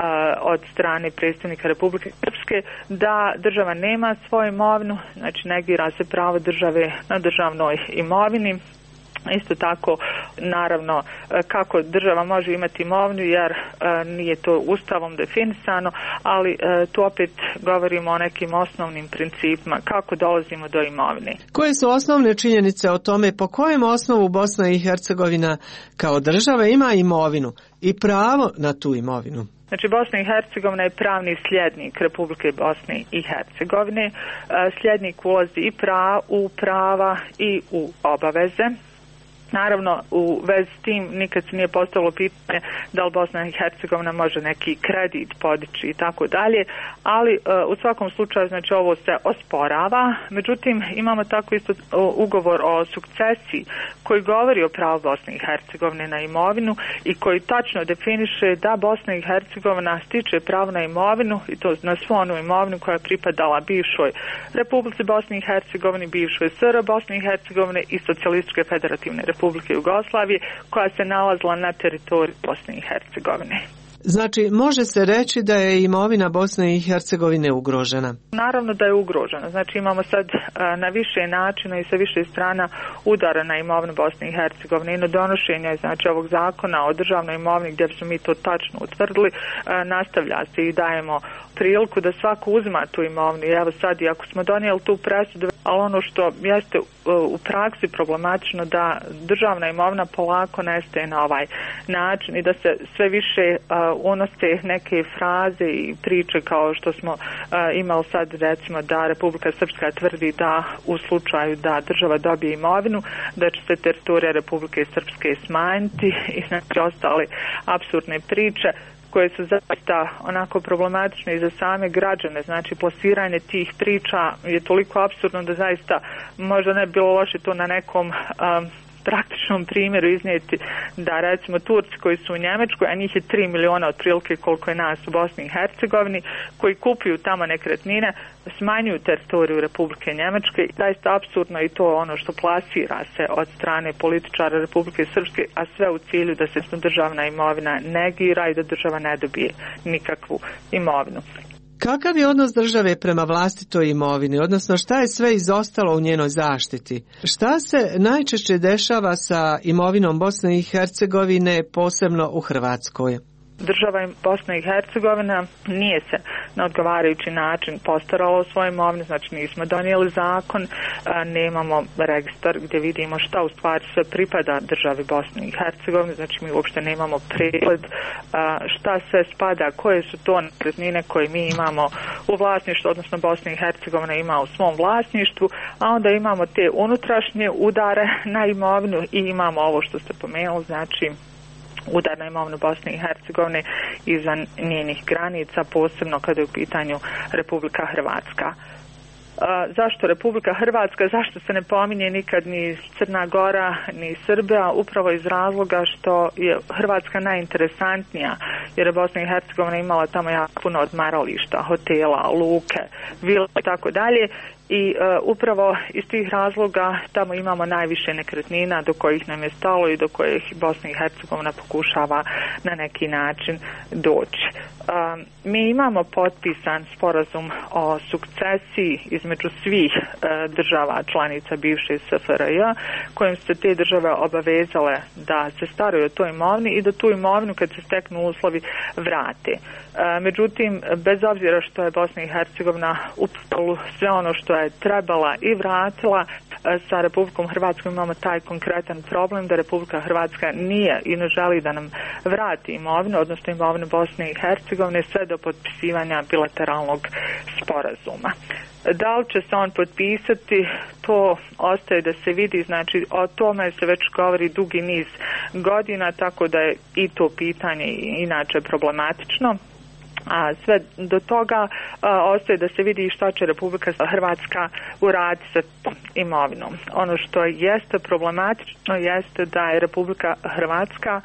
Speaker 6: od strane predstavnika Republike Srpske da država nema svoju imovinu, znači negira se pravo države na državnoj imovini. Isto tako, naravno, kako država može imati imovinu, jer nije to Ustavom definisano, ali tu opet govorimo o nekim osnovnim principima, kako dolazimo do imovine.
Speaker 10: Koje su osnovne činjenice o tome po kojem osnovu Bosna i Hercegovina kao država ima imovinu i pravo na tu imovinu?
Speaker 6: Znači, Bosna i Hercegovina je pravni sljednik Republike Bosne i Hercegovine. Sljednik ulazi i u prava i u obaveze. Naravno, u vezi s tim nikad se nije postavilo pitanje da li Bosna i Hercegovina može neki kredit podići i tako dalje, ali u svakom slučaju znači ovo se osporava. Međutim, imamo tako isto ugovor o sukcesiji koji govori o pravu Bosne i Hercegovine na imovinu i koji tačno definiše da Bosna i Hercegovina stiče pravo na imovinu i to na svu onu imovinu koja je pripadala bivšoj Republici Bosne i Hercegovine, bivšoj SR Bosne i Hercegovine i Socijalističke federativne Republike Jugoslavije koja se nalazila na teritoriju Bosne i Hercegovine.
Speaker 10: Znači, može se reći da je imovina Bosne i Hercegovine ugrožena?
Speaker 6: Naravno da je ugrožena. Znači, imamo sad na više načina i sa više strana udara na imovinu Bosne i Hercegovine i na donošenje znači, ovog zakona o državnoj imovini gdje smo mi to tačno utvrdili, nastavlja se i dajemo priliku da svako uzima tu imovinu. I evo sad, i ako smo donijeli tu presudu, ali ono što jeste u praksi problematično da državna imovina polako nestaje na ovaj način i da se sve više unose neke fraze i priče kao što smo imali sad, recimo da Republika Srpska tvrdi da u slučaju da država dobije imovinu, da će se teritorija Republike Srpske smanjiti i znači ostale apsurdne priče koje su zaista onako problematične i za same građane. Znači plasiranje tih priča je toliko apsurdno da zaista možda ne bi bilo loše to na nekom praktičnom primjeru iznijeti, da recimo Turci koji su u Njemačkoj, a njih je 3 miliona otprilike koliko je nas u Bosni i Hercegovini, koji kupuju tamo nekretnine, smanjuju teritoriju Republike Njemačke. Zaista apsurdno i to ono što plasira se od strane političara Republike Srpske, a sve u cilju da se državna imovina negira i da država ne dobije nikakvu imovinu.
Speaker 8: Kakav je odnos države prema vlastitoj imovini, odnosno šta je sve izostalo u njenoj zaštiti? Šta se najčešće dešava sa imovinom Bosne i Hercegovine, posebno u Hrvatskoj?
Speaker 6: Država Bosna i Hercegovina nije se na odgovarajući način postarala o svojoj imovini, znači nismo donijeli zakon, nemamo registar gdje vidimo šta u stvari sve pripada državi Bosne i Hercegovine, znači mi uopšte nemamo pregled šta sve spada, koje su to nekretnine koje mi imamo u vlasništvu, odnosno Bosna i Hercegovina ima u svom vlasništvu, a onda imamo te unutrašnje udare na imovinu i imamo ovo što ste pomenuli, znači udar na imovinu Bosne i Hercegovine izvan njenih granica, posebno kada je u pitanju Republika Hrvatska. Zašto Republika Hrvatska, zašto se ne pominje nikad ni Crna Gora ni Srbija? Upravo iz razloga što je Hrvatska najinteresantnija, jer je Bosna i Hercegovina imala tamo jako puno odmarališta, hotela, luke, vile i tako dalje. I upravo iz tih razloga tamo imamo najviše nekretnina do kojih nam je stalo i do kojih Bosna i Hercegovina pokušava na neki način doći. Mi imamo potpisan sporazum o sukcesiji između svih država članica bivše SFRJ, kojim se te države obavezale da se staraju o toj imovini i da tu imovinu kad se steknu uslovi vrate. Međutim, bez obzira što je Bosna i Hercegovina upravo sve ono što je trebala i vratila, sa Republikom Hrvatskom imamo taj konkretan problem da Republika Hrvatska nije i ne želi da nam vrati imovinu, odnosno imovinu Bosne i Hercegovine sve do potpisivanja bilateralnog sporazuma. Da li će se on potpisati, to ostaje da se vidi, znači o tome se već govori dugi niz godina, tako da je i to pitanje inače problematično. A sve do toga ostaje da se vidi šta će Republika Hrvatska uraditi sa imovinom. Ono što jeste problematično jeste da je Republika Hrvatska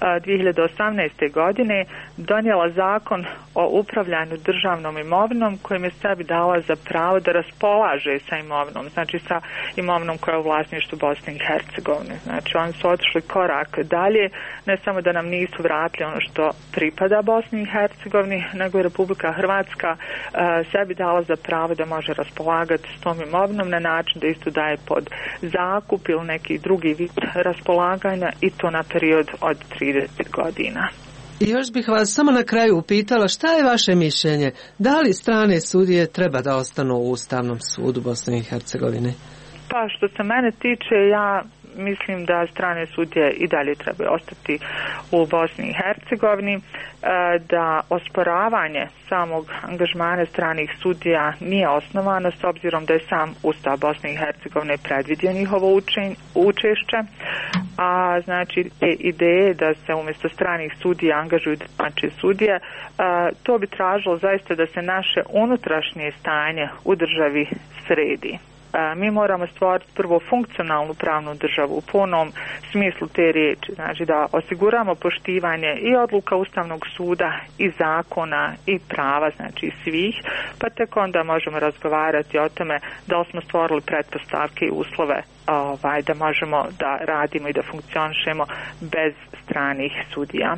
Speaker 6: 2018. godine donijela zakon o upravljanju državnom imovinom kojim je sebi dala za pravo da raspolaže sa imovinom, znači sa imovinom koja je u vlasništvu Bosne i Hercegovine. Znači oni su otišli korak dalje, ne samo da nam nisu vratili ono što pripada Bosni i Hercegovini, nego je Republika Hrvatska sebi dala za pravo da može raspolagati s tom imovinom na način da isto daje pod zakup ili neki drugi vid raspolaganja i to na period od 30 godina.
Speaker 8: I još bih vas samo na kraju upitala šta je vaše mišljenje? Da li strane sudije treba da ostanu u Ustavnom sudu Bosne i Hercegovine?
Speaker 6: Pa što se mene tiče, ja mislim da strane sudije i dalje trebaju ostati u Bosni i Hercegovini, da osporavanje samog angažmana stranih sudija nije osnovano s obzirom da je sam Ustav Bosne i Hercegovine predvidio njihovo učešće, a znači te ideje da se umjesto stranih sudija angažuju domaće sudije, to bi tražilo zaista da se naše unutrašnje stanje u državi sredi. Mi moramo stvoriti prvo funkcionalnu pravnu državu u punom smislu te riječi, znači da osiguramo poštivanje i odluka Ustavnog suda i zakona i prava, znači svih, pa tek onda možemo razgovarati o tome da li smo stvorili pretpostavke i uslove da možemo da radimo i da funkcionišemo bez stranih sudija.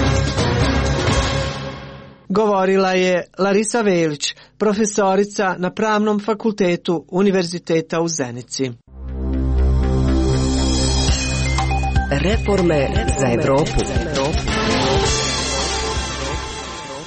Speaker 8: Govorila je Larisa Velić, profesorica na Pravnom fakultetu Univerziteta u Zenici.
Speaker 12: Reforme za Evropu.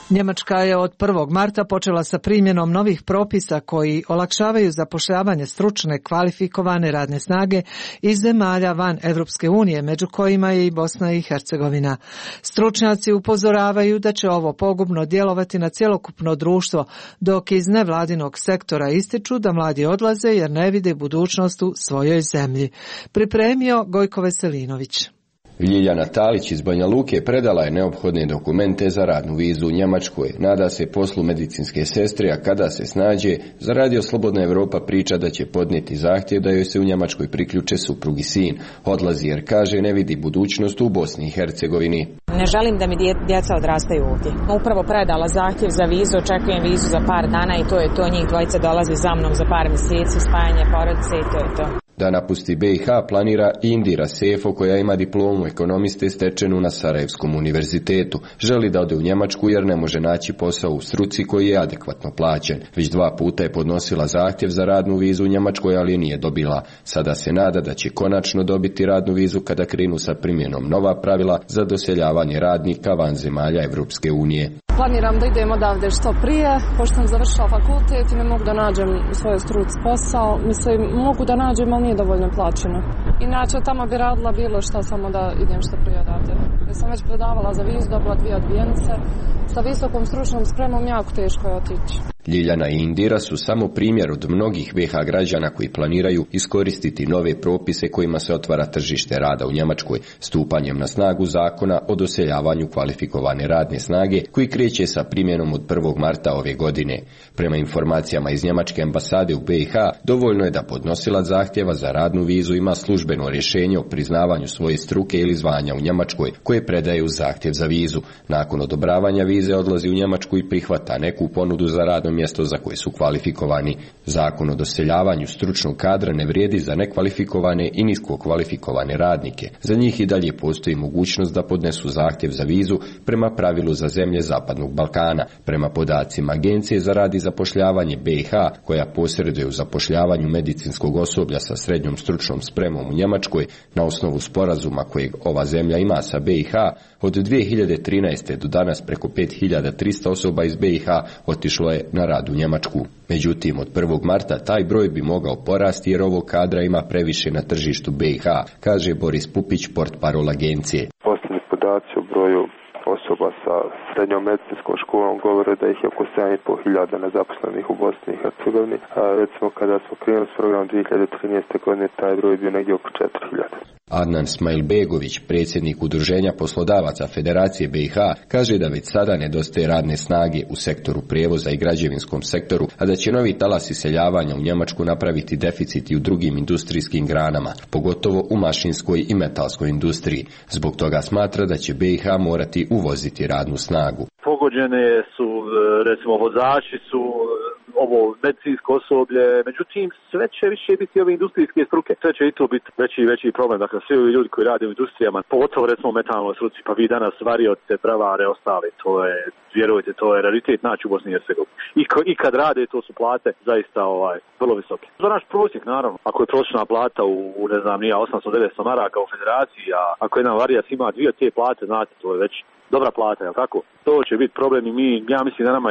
Speaker 10: Njemačka je od 1. marta počela sa primjenom novih propisa koji olakšavaju zapošljavanje stručne kvalifikovane radne snage iz zemalja van Evropske unije, među kojima je i Bosna i Hercegovina. Stručnjaci upozoravaju da će ovo pogubno djelovati na cjelokupno društvo, dok iz nevladinog sektora ističu da mladi odlaze jer ne vide budućnost u svojoj zemlji. Pripremio Gojko Veselinović.
Speaker 15: Ljiljana Talić iz Banja Luke predala je neophodne dokumente za radnu vizu u Njemačkoj. Nada se poslu medicinske sestre, a kada se snađe, za Radio Slobodna Evropa priča da će podnijeti zahtjev da joj se u Njemačkoj priključe suprug i sin. Odlazi jer kaže ne vidi budućnost u Bosni i Hercegovini.
Speaker 12: Ne želim da mi djeca odrastaju ovdje. Upravo predala zahtjev za vizu, očekujem vizu za par dana i to je to. Njih dvojica dolazi za mnom za par mjeseci, spajanje porodice i to je to.
Speaker 15: Da napusti BiH planira Indira Sefo, koja ima diplomu ekonomiste stečenu na Sarajevskom univerzitetu. Želi da ode u Njemačku jer ne može naći posao u struci koji je adekvatno plaćen. Već 2 puta je podnosila zahtjev za radnu vizu u Njemačkoj, ali nije dobila. Sada se nada da će konačno dobiti radnu vizu kada krenu sa primjenom nova pravila za doseljavanje radnika van zemalja Evropske unije.
Speaker 13: Planiram da idem odavde što prije, pošto sam završila fakultet i ne mogu da nađem u svojoj struci posao. Mislim, mogu da nađem, ali nije dovoljno plaćeno. Inače, tamo bi radila bilo šta, samo da idem što prije odavde. Ja sam već predavala za vizu, dobila 2 odbijenice. Sa visokom stručnom spremom jako teško je otići.
Speaker 15: Ljiljana i Indira su samo primjer od mnogih BiH građana koji planiraju iskoristiti nove propise kojima se otvara tržište rada u Njemačkoj, stupanjem na snagu zakona o doseljavanju kvalifikovane radne snage koji kreće sa primjenom od 1. marta ove godine. Prema informacijama iz Njemačke ambasade u BiH, dovoljno je da podnosilac zahtjeva za radnu vizu ima službeno rješenje o priznavanju svoje struke ili zvanja u Njemačkoj, koje predaje uz zahtjev za vizu. Nakon odobravanja vize odlazi u Njemačku i prihvata neku ponudu za radno mjesto za koje su kvalifikovani. Zakon o doseljavanju stručnog kadra ne vrijedi za nekvalifikovane i nisko kvalifikovane radnike. Za njih i dalje postoji mogućnost da podnesu zahtjev za vizu prema pravilu za zemlje Zapadnog Balkana. Prema podacima Agencije za rad i zapošljavanje BiH, koja posreduje u zapošljavanju medicinskog osoblja sa srednjom stručnom spremom u Njemačkoj, na osnovu sporazuma kojeg ova zemlja ima sa BiH, od 2013. do danas preko 5300 osoba iz BiH otišlo je na rad u Njemačku. Međutim, od 1. marta taj broj bi mogao porasti jer ovog kadra ima previše na tržištu BiH, kaže Boris Pupić, portparol agencije.
Speaker 14: Posljednji podaci o broju osoba sa srednjom medicinskom školom govore da ih je oko 7.500 nezaposlenih u Bosni i Hercegovini. A recimo kada smo krenuli s programom 2013. godine, taj broj bio negdje oko 4.000.
Speaker 15: Adnan Smajlbegović, predsjednik Udruženja poslodavaca Federacije BiH, kaže da već sada nedostaje radne snage u sektoru prijevoza i građevinskom sektoru, a da će novi talas iseljavanja u Njemačku napraviti deficit i u drugim industrijskim granama, pogotovo u mašinskoj i metalskoj industriji. Zbog toga smatra da će BiH morati uvoziti radnu snagu.
Speaker 16: Pogođene su, recimo, vozači su, ovo medicinsko osoblje, međutim sve će više biti ove industrijske struke. Sve će i to biti veći problem. Dakle, svi ovi ljudi koji rade u industrijama, pogotovo recimo u metalnoj struci, pa vi danas varioce, bravare, ostale, to je, vjerujte, to je raritet naći u Bosni i Hercegovini. I kad rade, to su plate zaista vrlo visoke. Za naš prosjek, naravno, ako je prosječna plata u ne znam, 800-900 maraka u federaciji, a ako jedan varijac ima 2 od te plate, znate, to je već dobra plata, jel tako? To će biti problem i mi, ja mislim da nama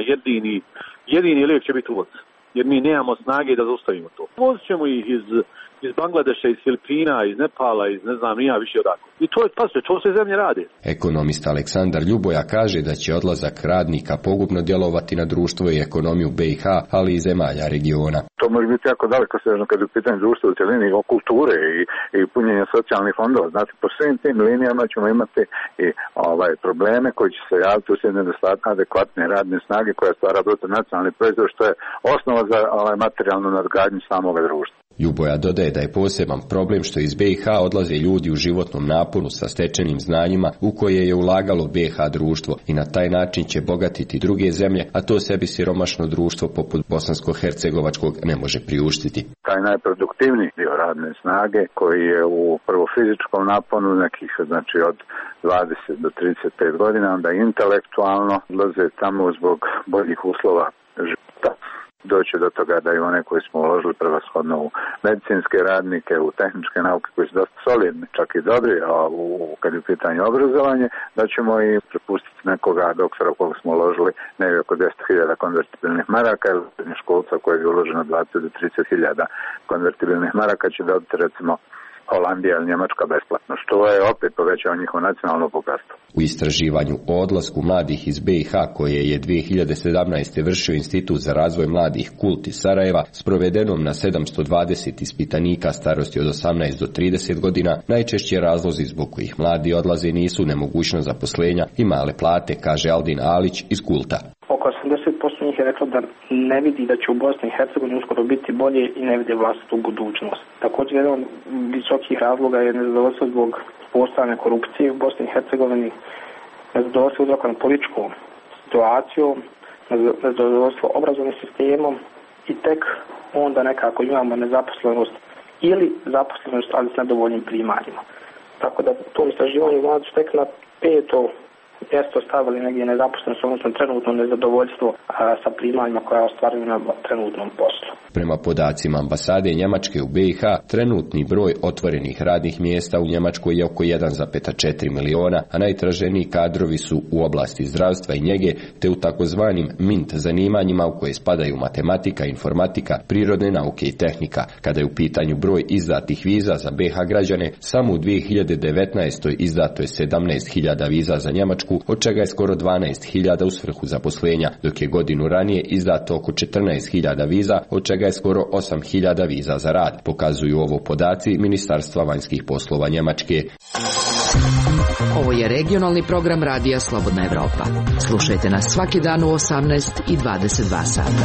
Speaker 16: jedini lijek će biti uvoz, jer mi nemamo snage da zaustavimo to. Uvozit ćemo ih iz Bangladeša, iz Filipina, iz Nepala, iz ne znam nija više odakle. I to je, pazite, to sve zemlje rade.
Speaker 15: Ekonomist Aleksandar Ljuboja kaže da će odlazak radnika pogubno djelovati na društvo i ekonomiju BiH, ali i zemalja regiona.
Speaker 4: To može biti jako daleko sežno kad je u pitanju društva u cjelini, o kulture i punjenja socijalnih fondova. Znači, po svim tim linijama ćemo imati i probleme koji će se javiti uslijed nedostatka adekvatne radne snage koja stvara bruto nacionalni proizvod, što je osnova za materijalnu nadgradnju samog društva.
Speaker 15: Ljuboja dodaje da je poseban problem što iz BiH odlaze ljudi u životnom naponu sa stečenim znanjima u koje je ulagalo BiH društvo i na taj način će bogatiti druge zemlje, a to sebi siromašno društvo poput bosansko-hercegovačkog ne može priuštiti.
Speaker 4: Taj najproduktivniji dio radne snage koji je u prvo fizičkom naponu nekih, znači od 20 do 35 godina, onda intelektualno odlaze tamo zbog boljih uslova života.
Speaker 7: doći do toga da i one koji smo uložili prevashodno u medicinske radnike, u tehničke nauke koji su dosta solidni, čak i dobri, a kad je u pitanju obrazovanje, da ćemo i prepustiti nekoga doktora koga smo uložili negdje oko 10.000 konvertibilnih maraka ili srednjoškolca koji je uloženo 20 do 30.000 konvertibilnih maraka će dobiti recimo Holandija ili Njemačka besplatno, što je opet povećao njihovo nacionalno bogatstvo.
Speaker 15: U istraživanju o odlasku mladih iz BiH koje je 2017. vršio Institut za razvoj mladih KULT iz Sarajeva s provedenom na 720 ispitanika starosti od 18 do 30 godina, najčešće razlozi zbog kojih mladi odlaze nisu nemogućnost zaposlenja i male plate, kaže Aldin Alić iz KULT-a.
Speaker 17: Oko 80% njih je reklo da ne vidi da će u Bosni i Hercegovini uskoro biti bolje i ne vide vlastitu budućnost. Također, jedan od visokih razloga je nezadovoljstvo zbog postojanja korupcije u Bosni i Hercegovini, nezadovoljstvo uzrokovano političkom situacijom, nezadovoljstvo obrazovnim sistemom i tek onda nekako imamo nezaposlenost ili zaposlenost, ali s nedovoljnim primanjima. Tako da u tom istraživanju mladi su tek na 5. mjesto stavili negdje nezaposlenost, odnosno trenutno nezadovoljstvo sa primanjima koja ostvaruju na trenutnom poslu.
Speaker 15: Prema podacima ambasade Njemačke u BiH, trenutni broj otvorenih radnih mjesta u Njemačkoj je oko 1,4 miliona, a najtraženiji kadrovi su u oblasti zdravstva i njege, te u takozvanim MINT zanimanjima u koje spadaju matematika, informatika, prirodne nauke i tehnika. Kada je u pitanju broj izdatih viza za BiH građane, samo u 2019. izdato je 17.000 viza za Njemačku, od čega je skoro 12.000 u svrhu zaposlenja, dok je godinu ranije izdato oko 14.000 viza, od čega je skoro 8.000 viza za rad, pokazuju ovo podaci Ministarstva vanjskih poslova Njemačke.
Speaker 21: Ovo je regionalni program Radija Slobodna Evropa. Slušajte nas svaki dan u 18 i 22 sata.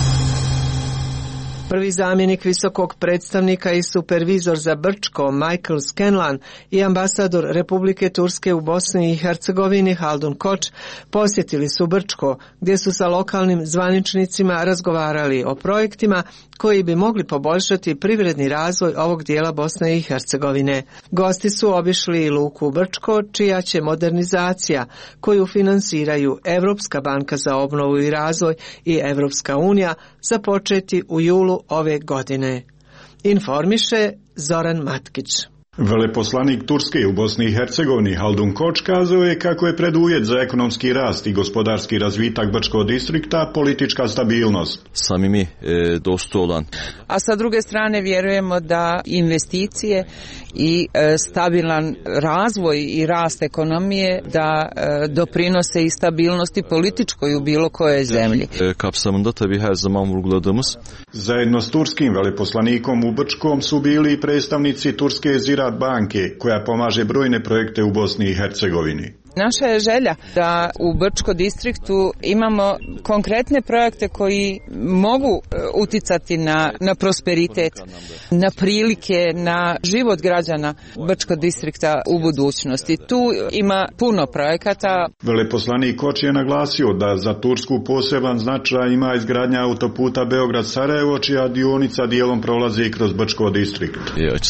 Speaker 8: Prvi zamjenik visokog predstavnika i supervizor za Brčko Michael Scanlan i ambasador Republike Turske u Bosni i Hercegovini Haldun Koč posjetili su Brčko, gdje su sa lokalnim zvaničnicima razgovarali o projektima koji bi mogli poboljšati privredni razvoj ovog dijela Bosne i Hercegovine. Gosti su obišli i luku Brčko, čija će modernizacija, koju finansiraju Europska banka za obnovu i razvoj i Europska unija, započeti u julu ove godine. Informiše Zoran Matkić.
Speaker 24: Veleposlanik Turske u Bosni i Hercegovini Haldun Koč kazao je kako je preduvjet za ekonomski rast i gospodarski razvitak Brčkog distrikta politička stabilnost.
Speaker 25: Samimi dostu olan.
Speaker 26: A sa druge strane vjerujemo da investicije i stabilan razvoj i rast ekonomije da doprinose i stabilnosti političkoj u bilo kojoj zemlji.
Speaker 25: Kapsamında tabii her zaman vurguladığımız.
Speaker 24: Zajedno s turskim veleposlanikom u Brčkom su bili i predstavnici Turske Ziraat banke, koja pomaže brojne projekte u Bosni i Hercegovini.
Speaker 26: Naša je želja da u Brčko distriktu imamo konkretne projekte koji mogu uticati na prosperitet, na prilike, na život građana Brčko distrikta u budućnosti. Tu ima puno projekata.
Speaker 24: Veleposlanik Koč je naglasio da za Tursku poseban značaj ima izgradnja autoputa Beograd-Sarajevo, čija dionica dijelom prolazi i kroz Brčko distrikt.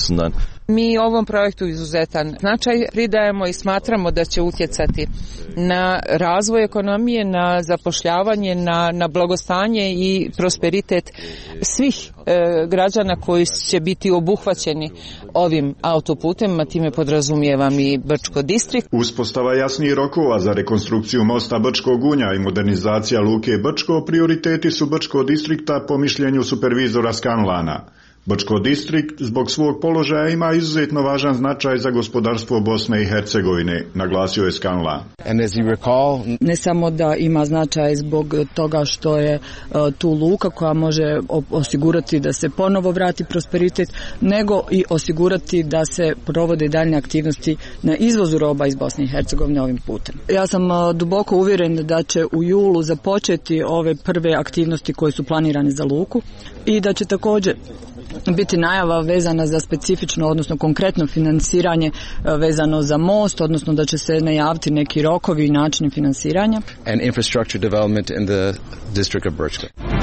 Speaker 26: Mi ovom projektu izuzetan značaj pridajemo i smatramo da će utjecati na razvoj ekonomije, na zapošljavanje, na blagostanje i prosperitet svih građana koji će biti obuhvaćeni ovim autoputem, a time podrazumijevam i Brčko distrikt.
Speaker 24: Uspostava jasnijih rokova za rekonstrukciju mosta Brčkog Unja i modernizacija luke Brčko prioriteti su Brčkog distrikta po mišljenju supervizora Scanlana. Brčko distrikt zbog svog položaja ima izuzetno važan značaj za gospodarstvo Bosne i Hercegovine, naglasio je Scanlan.
Speaker 27: Ne samo da ima značaj zbog toga što je tu luka koja može osigurati da se ponovo vrati prosperitet, nego i osigurati da se provode daljnje aktivnosti na izvozu roba iz Bosne i Hercegovine ovim putem. Ja sam duboko uvjeren da će u julu započeti ove prve aktivnosti koje su planirane za luku i da će također biti najava vezana za specifično, odnosno konkretno financiranje vezano za most, odnosno da će se najaviti neki rokovi i načini financiranja.
Speaker 28: And infrastructure development in the district of Brčko.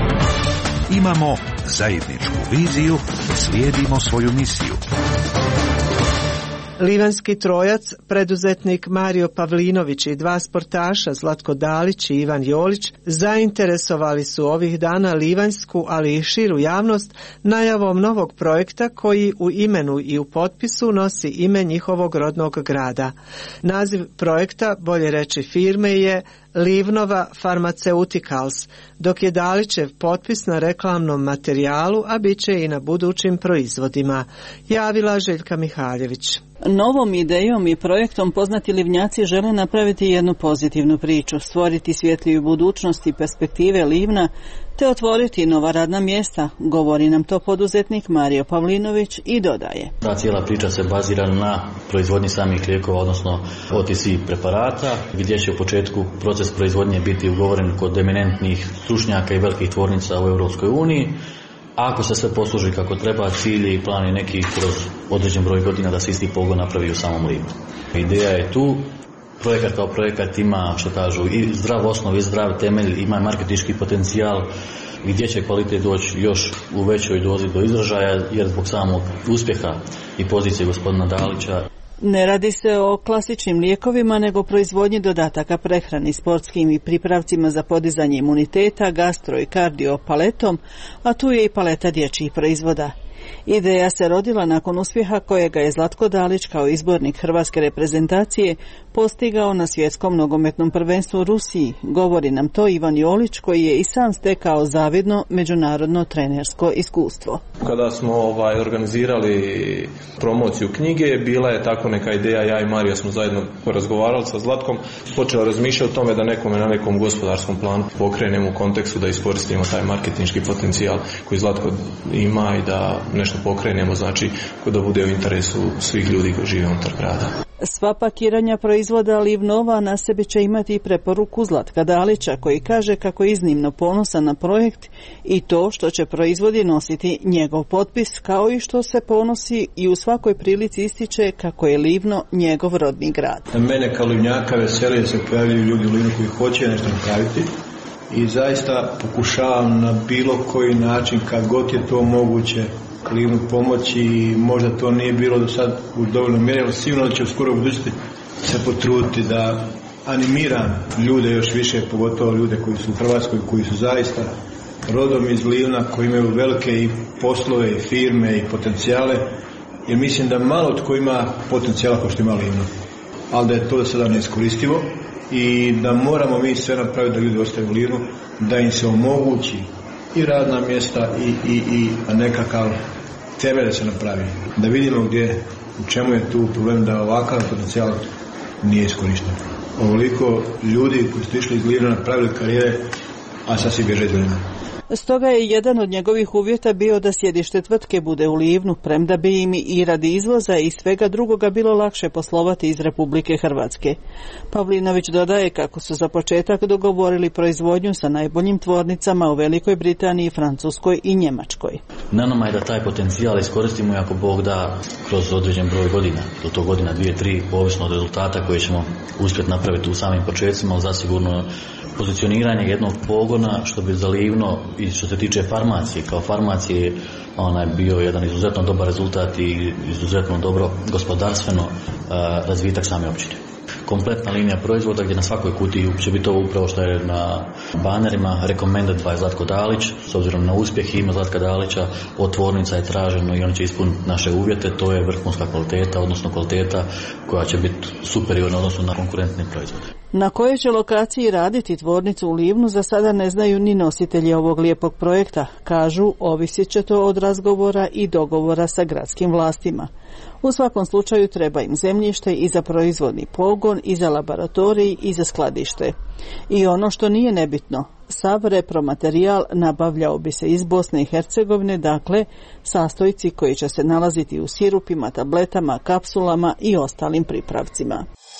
Speaker 2: Imamo zajedničku viziju, slijedimo svoju misiju.
Speaker 8: Livanjski trojac, preduzetnik Mario Pavlinović i dva sportaša Zlatko Dalić i Ivan Jolić zainteresovali su ovih dana livanjsku, ali i širu javnost najavom novog projekta koji u imenu i u potpisu nosi ime njihovog rodnog grada. Naziv projekta, bolje reći firme, je Livnova Pharmaceuticals, dok je Dalićev potpis na reklamnom materijalu, a bit će i na budućim proizvodima, javila Željka Mihaljević.
Speaker 1: Novom idejom i projektom poznati Livnjaci žele napraviti jednu pozitivnu priču, stvoriti svjetliju budućnost i perspektive Livna, te otvoriti nova radna mjesta, govori nam to poduzetnik Mario Pavlinović i dodaje.
Speaker 3: Ta cijela priča se bazira na proizvodnji samih lijekova, odnosno OTC preparata, gdje će u početku proces proizvodnje biti ugovoren kod eminentnih stručnjaka i velikih tvornica u Europskoj uniji. Ako se sve posluži kako treba, cilj i plan je neki kroz određen broj godina da se isti pogon napravi u samom Livnu. Ideja je tu. Projekat kao projekat ima, što kažu, i zdrav osnov i zdrav temelj, ima marketinški potencijal gdje će kvalitet doći još u većoj dozi do izražaja, jer zbog samog uspjeha i pozicije gospodina Dalića.
Speaker 1: Ne radi se o klasičnim lijekovima, nego proizvodnji dodataka prehrani, sportskim i pripravcima za podizanje imuniteta, gastro i kardio paletom, a tu je i paleta dječjih proizvoda. Ideja se rodila nakon uspjeha kojega je Zlatko Dalić kao izbornik hrvatske reprezentacije postigao na svjetskom nogometnom prvenstvu u Rusiji. Govori nam to Ivan Jolić, koji je i sam stekao zavidno međunarodno trenersko iskustvo.
Speaker 5: Kada smo organizirali promociju knjige, bila je tako neka ideja, ja i Marija smo zajedno porazgovarali sa Zlatkom, počeli razmišljati o tome da nekome na nekom gospodarskom planu pokrenemo u kontekstu da iskoristimo taj marketinški potencijal koji Zlatko ima i da nešto pokrenemo, znači da bude u interesu svih ljudi koji žive unutar grada.
Speaker 1: Sva pakiranja proizvoda Livnova na sebi će imati i preporuku Zlatka Dalića, koji kaže kako je iznimno ponosan na projekt i to što će proizvodi nositi njegov potpis, kao i što se ponosi i u svakoj prilici ističe kako je Livno njegov rodni grad.
Speaker 9: Mene kao Livnjaka veseli da se pojavljaju ljudi u Livnu koji hoće nešto napraviti i zaista pokušavam na bilo koji način, kad god je to moguće, Livnu pomoći i možda to nije bilo do sad u dovoljno mjeri, ali sigurno će u skoroj budućnosti se potruditi da animiram ljude još više, pogotovo ljude koji su u Hrvatskoj, koji su zaista rodom iz Livna, koji imaju velike i poslove i firme i potencijale, jer mislim da malo tko ima potencijala kao što ima Livno, ali da je to do sada neiskoristivo i da moramo mi sve napraviti da ljudi ostaju u Livnu, da im se omogući i radna mjesta i nekakav temelj da se napravi. Da vidimo gdje, u čemu je tu problem da ovakav potencijal nije iskorišten. Ovoliko ljudi koji su išli iz Livna napravili karijere, a sad si bježe iz Livna.
Speaker 1: Stoga je jedan od njegovih uvjeta bio da sjedište tvrtke bude u Livnu, premda bi im i radi izvoza i svega drugoga bilo lakše poslovati iz Republike Hrvatske. Pavlinović dodaje kako su za početak dogovorili proizvodnju sa najboljim tvornicama u Velikoj Britaniji, Francuskoj i Njemačkoj.
Speaker 3: Na nama je da taj potencijal iskoristimo i ako Bog da kroz određen broj godina, do to godina 2-3, ovisno od rezultata koje ćemo uspjeti napraviti u samim početcima, ali zasigurno pozicioniranje jednog pogona što bi za Livno i što se tiče farmacije, kao farmacije bio jedan izuzetno dobar rezultat i izuzetno dobro gospodarstveno razvitak same općine. Kompletna linija proizvoda gdje na svakoj kutiji će biti ovo upravo što je na banerima recommended by Zlatko Dalić, s obzirom na uspjeh ima Zlatka Dalića, od tvornica je traženo i oni će ispuniti naše uvjete, to je vrhunska kvaliteta, odnosno kvaliteta koja će biti superiorna odnosno na konkurentne proizvode.
Speaker 1: Na kojoj će lokaciji raditi tvornicu u Livnu za sada ne znaju ni nositelji ovog lijepog projekta. Kažu, ovisit će to od razgovora i dogovora sa gradskim vlastima. U svakom slučaju treba im zemljište i za proizvodni pogon, i za laboratorij, i za skladište. I ono što nije nebitno, sav repromaterijal nabavljao bi se iz Bosne i Hercegovine, dakle sastojci koji će se nalaziti u sirupima, tabletama, kapsulama i ostalim pripravcima.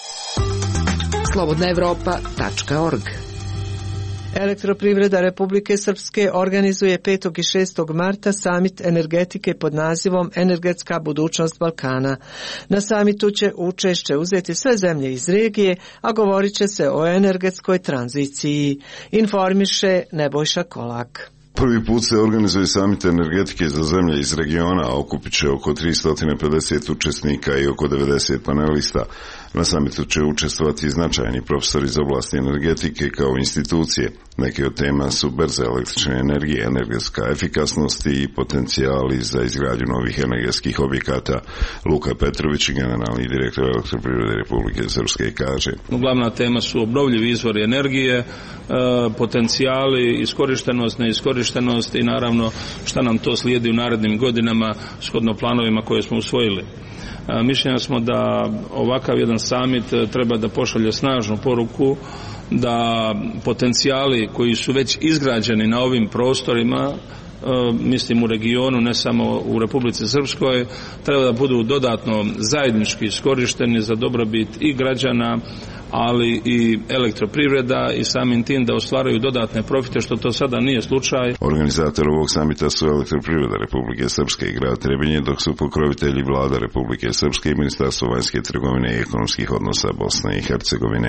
Speaker 21: slobodnaevropa.org.
Speaker 8: Elektroprivreda Republike Srpske organizuje 5. i 6. marta samit energetike pod nazivom Energetska budućnost Balkana. Na samitu će učešće uzeti sve zemlje iz regije, a govorit će se o energetskoj tranziciji, informiše Nebojša Kolak.
Speaker 6: Prvi put se organizuje samit energetike za zemlje iz regiona, a okupit će oko 350 učesnika i oko 90 panelista. Na samitu će učestvovati značajni profesori iz oblasti energetike kao institucije. Neke od tema su berze električne energije, energetska efikasnost i potencijali za izgradnju novih energetskih objekata. Luka Petrović, generalni direktor Elektroprivrede Republike Srpske, kaže:
Speaker 10: Glavna tema su obnovljivi izvori energije, potencijali, iskorištenost, neiskorištenost i naravno šta nam to slijedi u narednim godinama shodno planovima koje smo usvojili. Mišljenja smo da ovakav jedan summit treba da pošalje snažnu poruku da potencijali koji su već izgrađeni na ovim prostorima, mislim u regionu, ne samo u Republici Srpskoj, treba da budu dodatno zajednički iskorišteni za dobrobit i građana, ali i elektroprivreda i samim tim da ostvaraju dodatne profite, što to sada nije slučaj.
Speaker 6: Organizator ovog samita su Elektroprivreda Republike Srpske i grad Trebinje, dok su pokrovitelji Vlada Republike Srpske i Ministarstvo vanjske trgovine i ekonomskih odnosa Bosne i Hercegovine.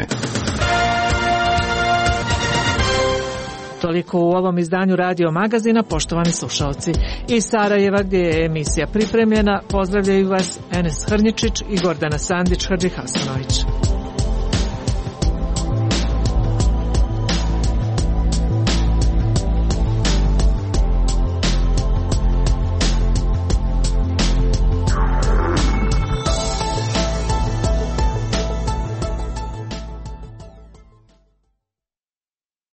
Speaker 11: Toliko u ovom izdanju Radio Magazina, poštovani slušalci. Iz Sarajeva, gdje je emisija pripremljena, pozdravljaju vas Enes Hrnjičić i Gordana Sandić Hadžihasanović.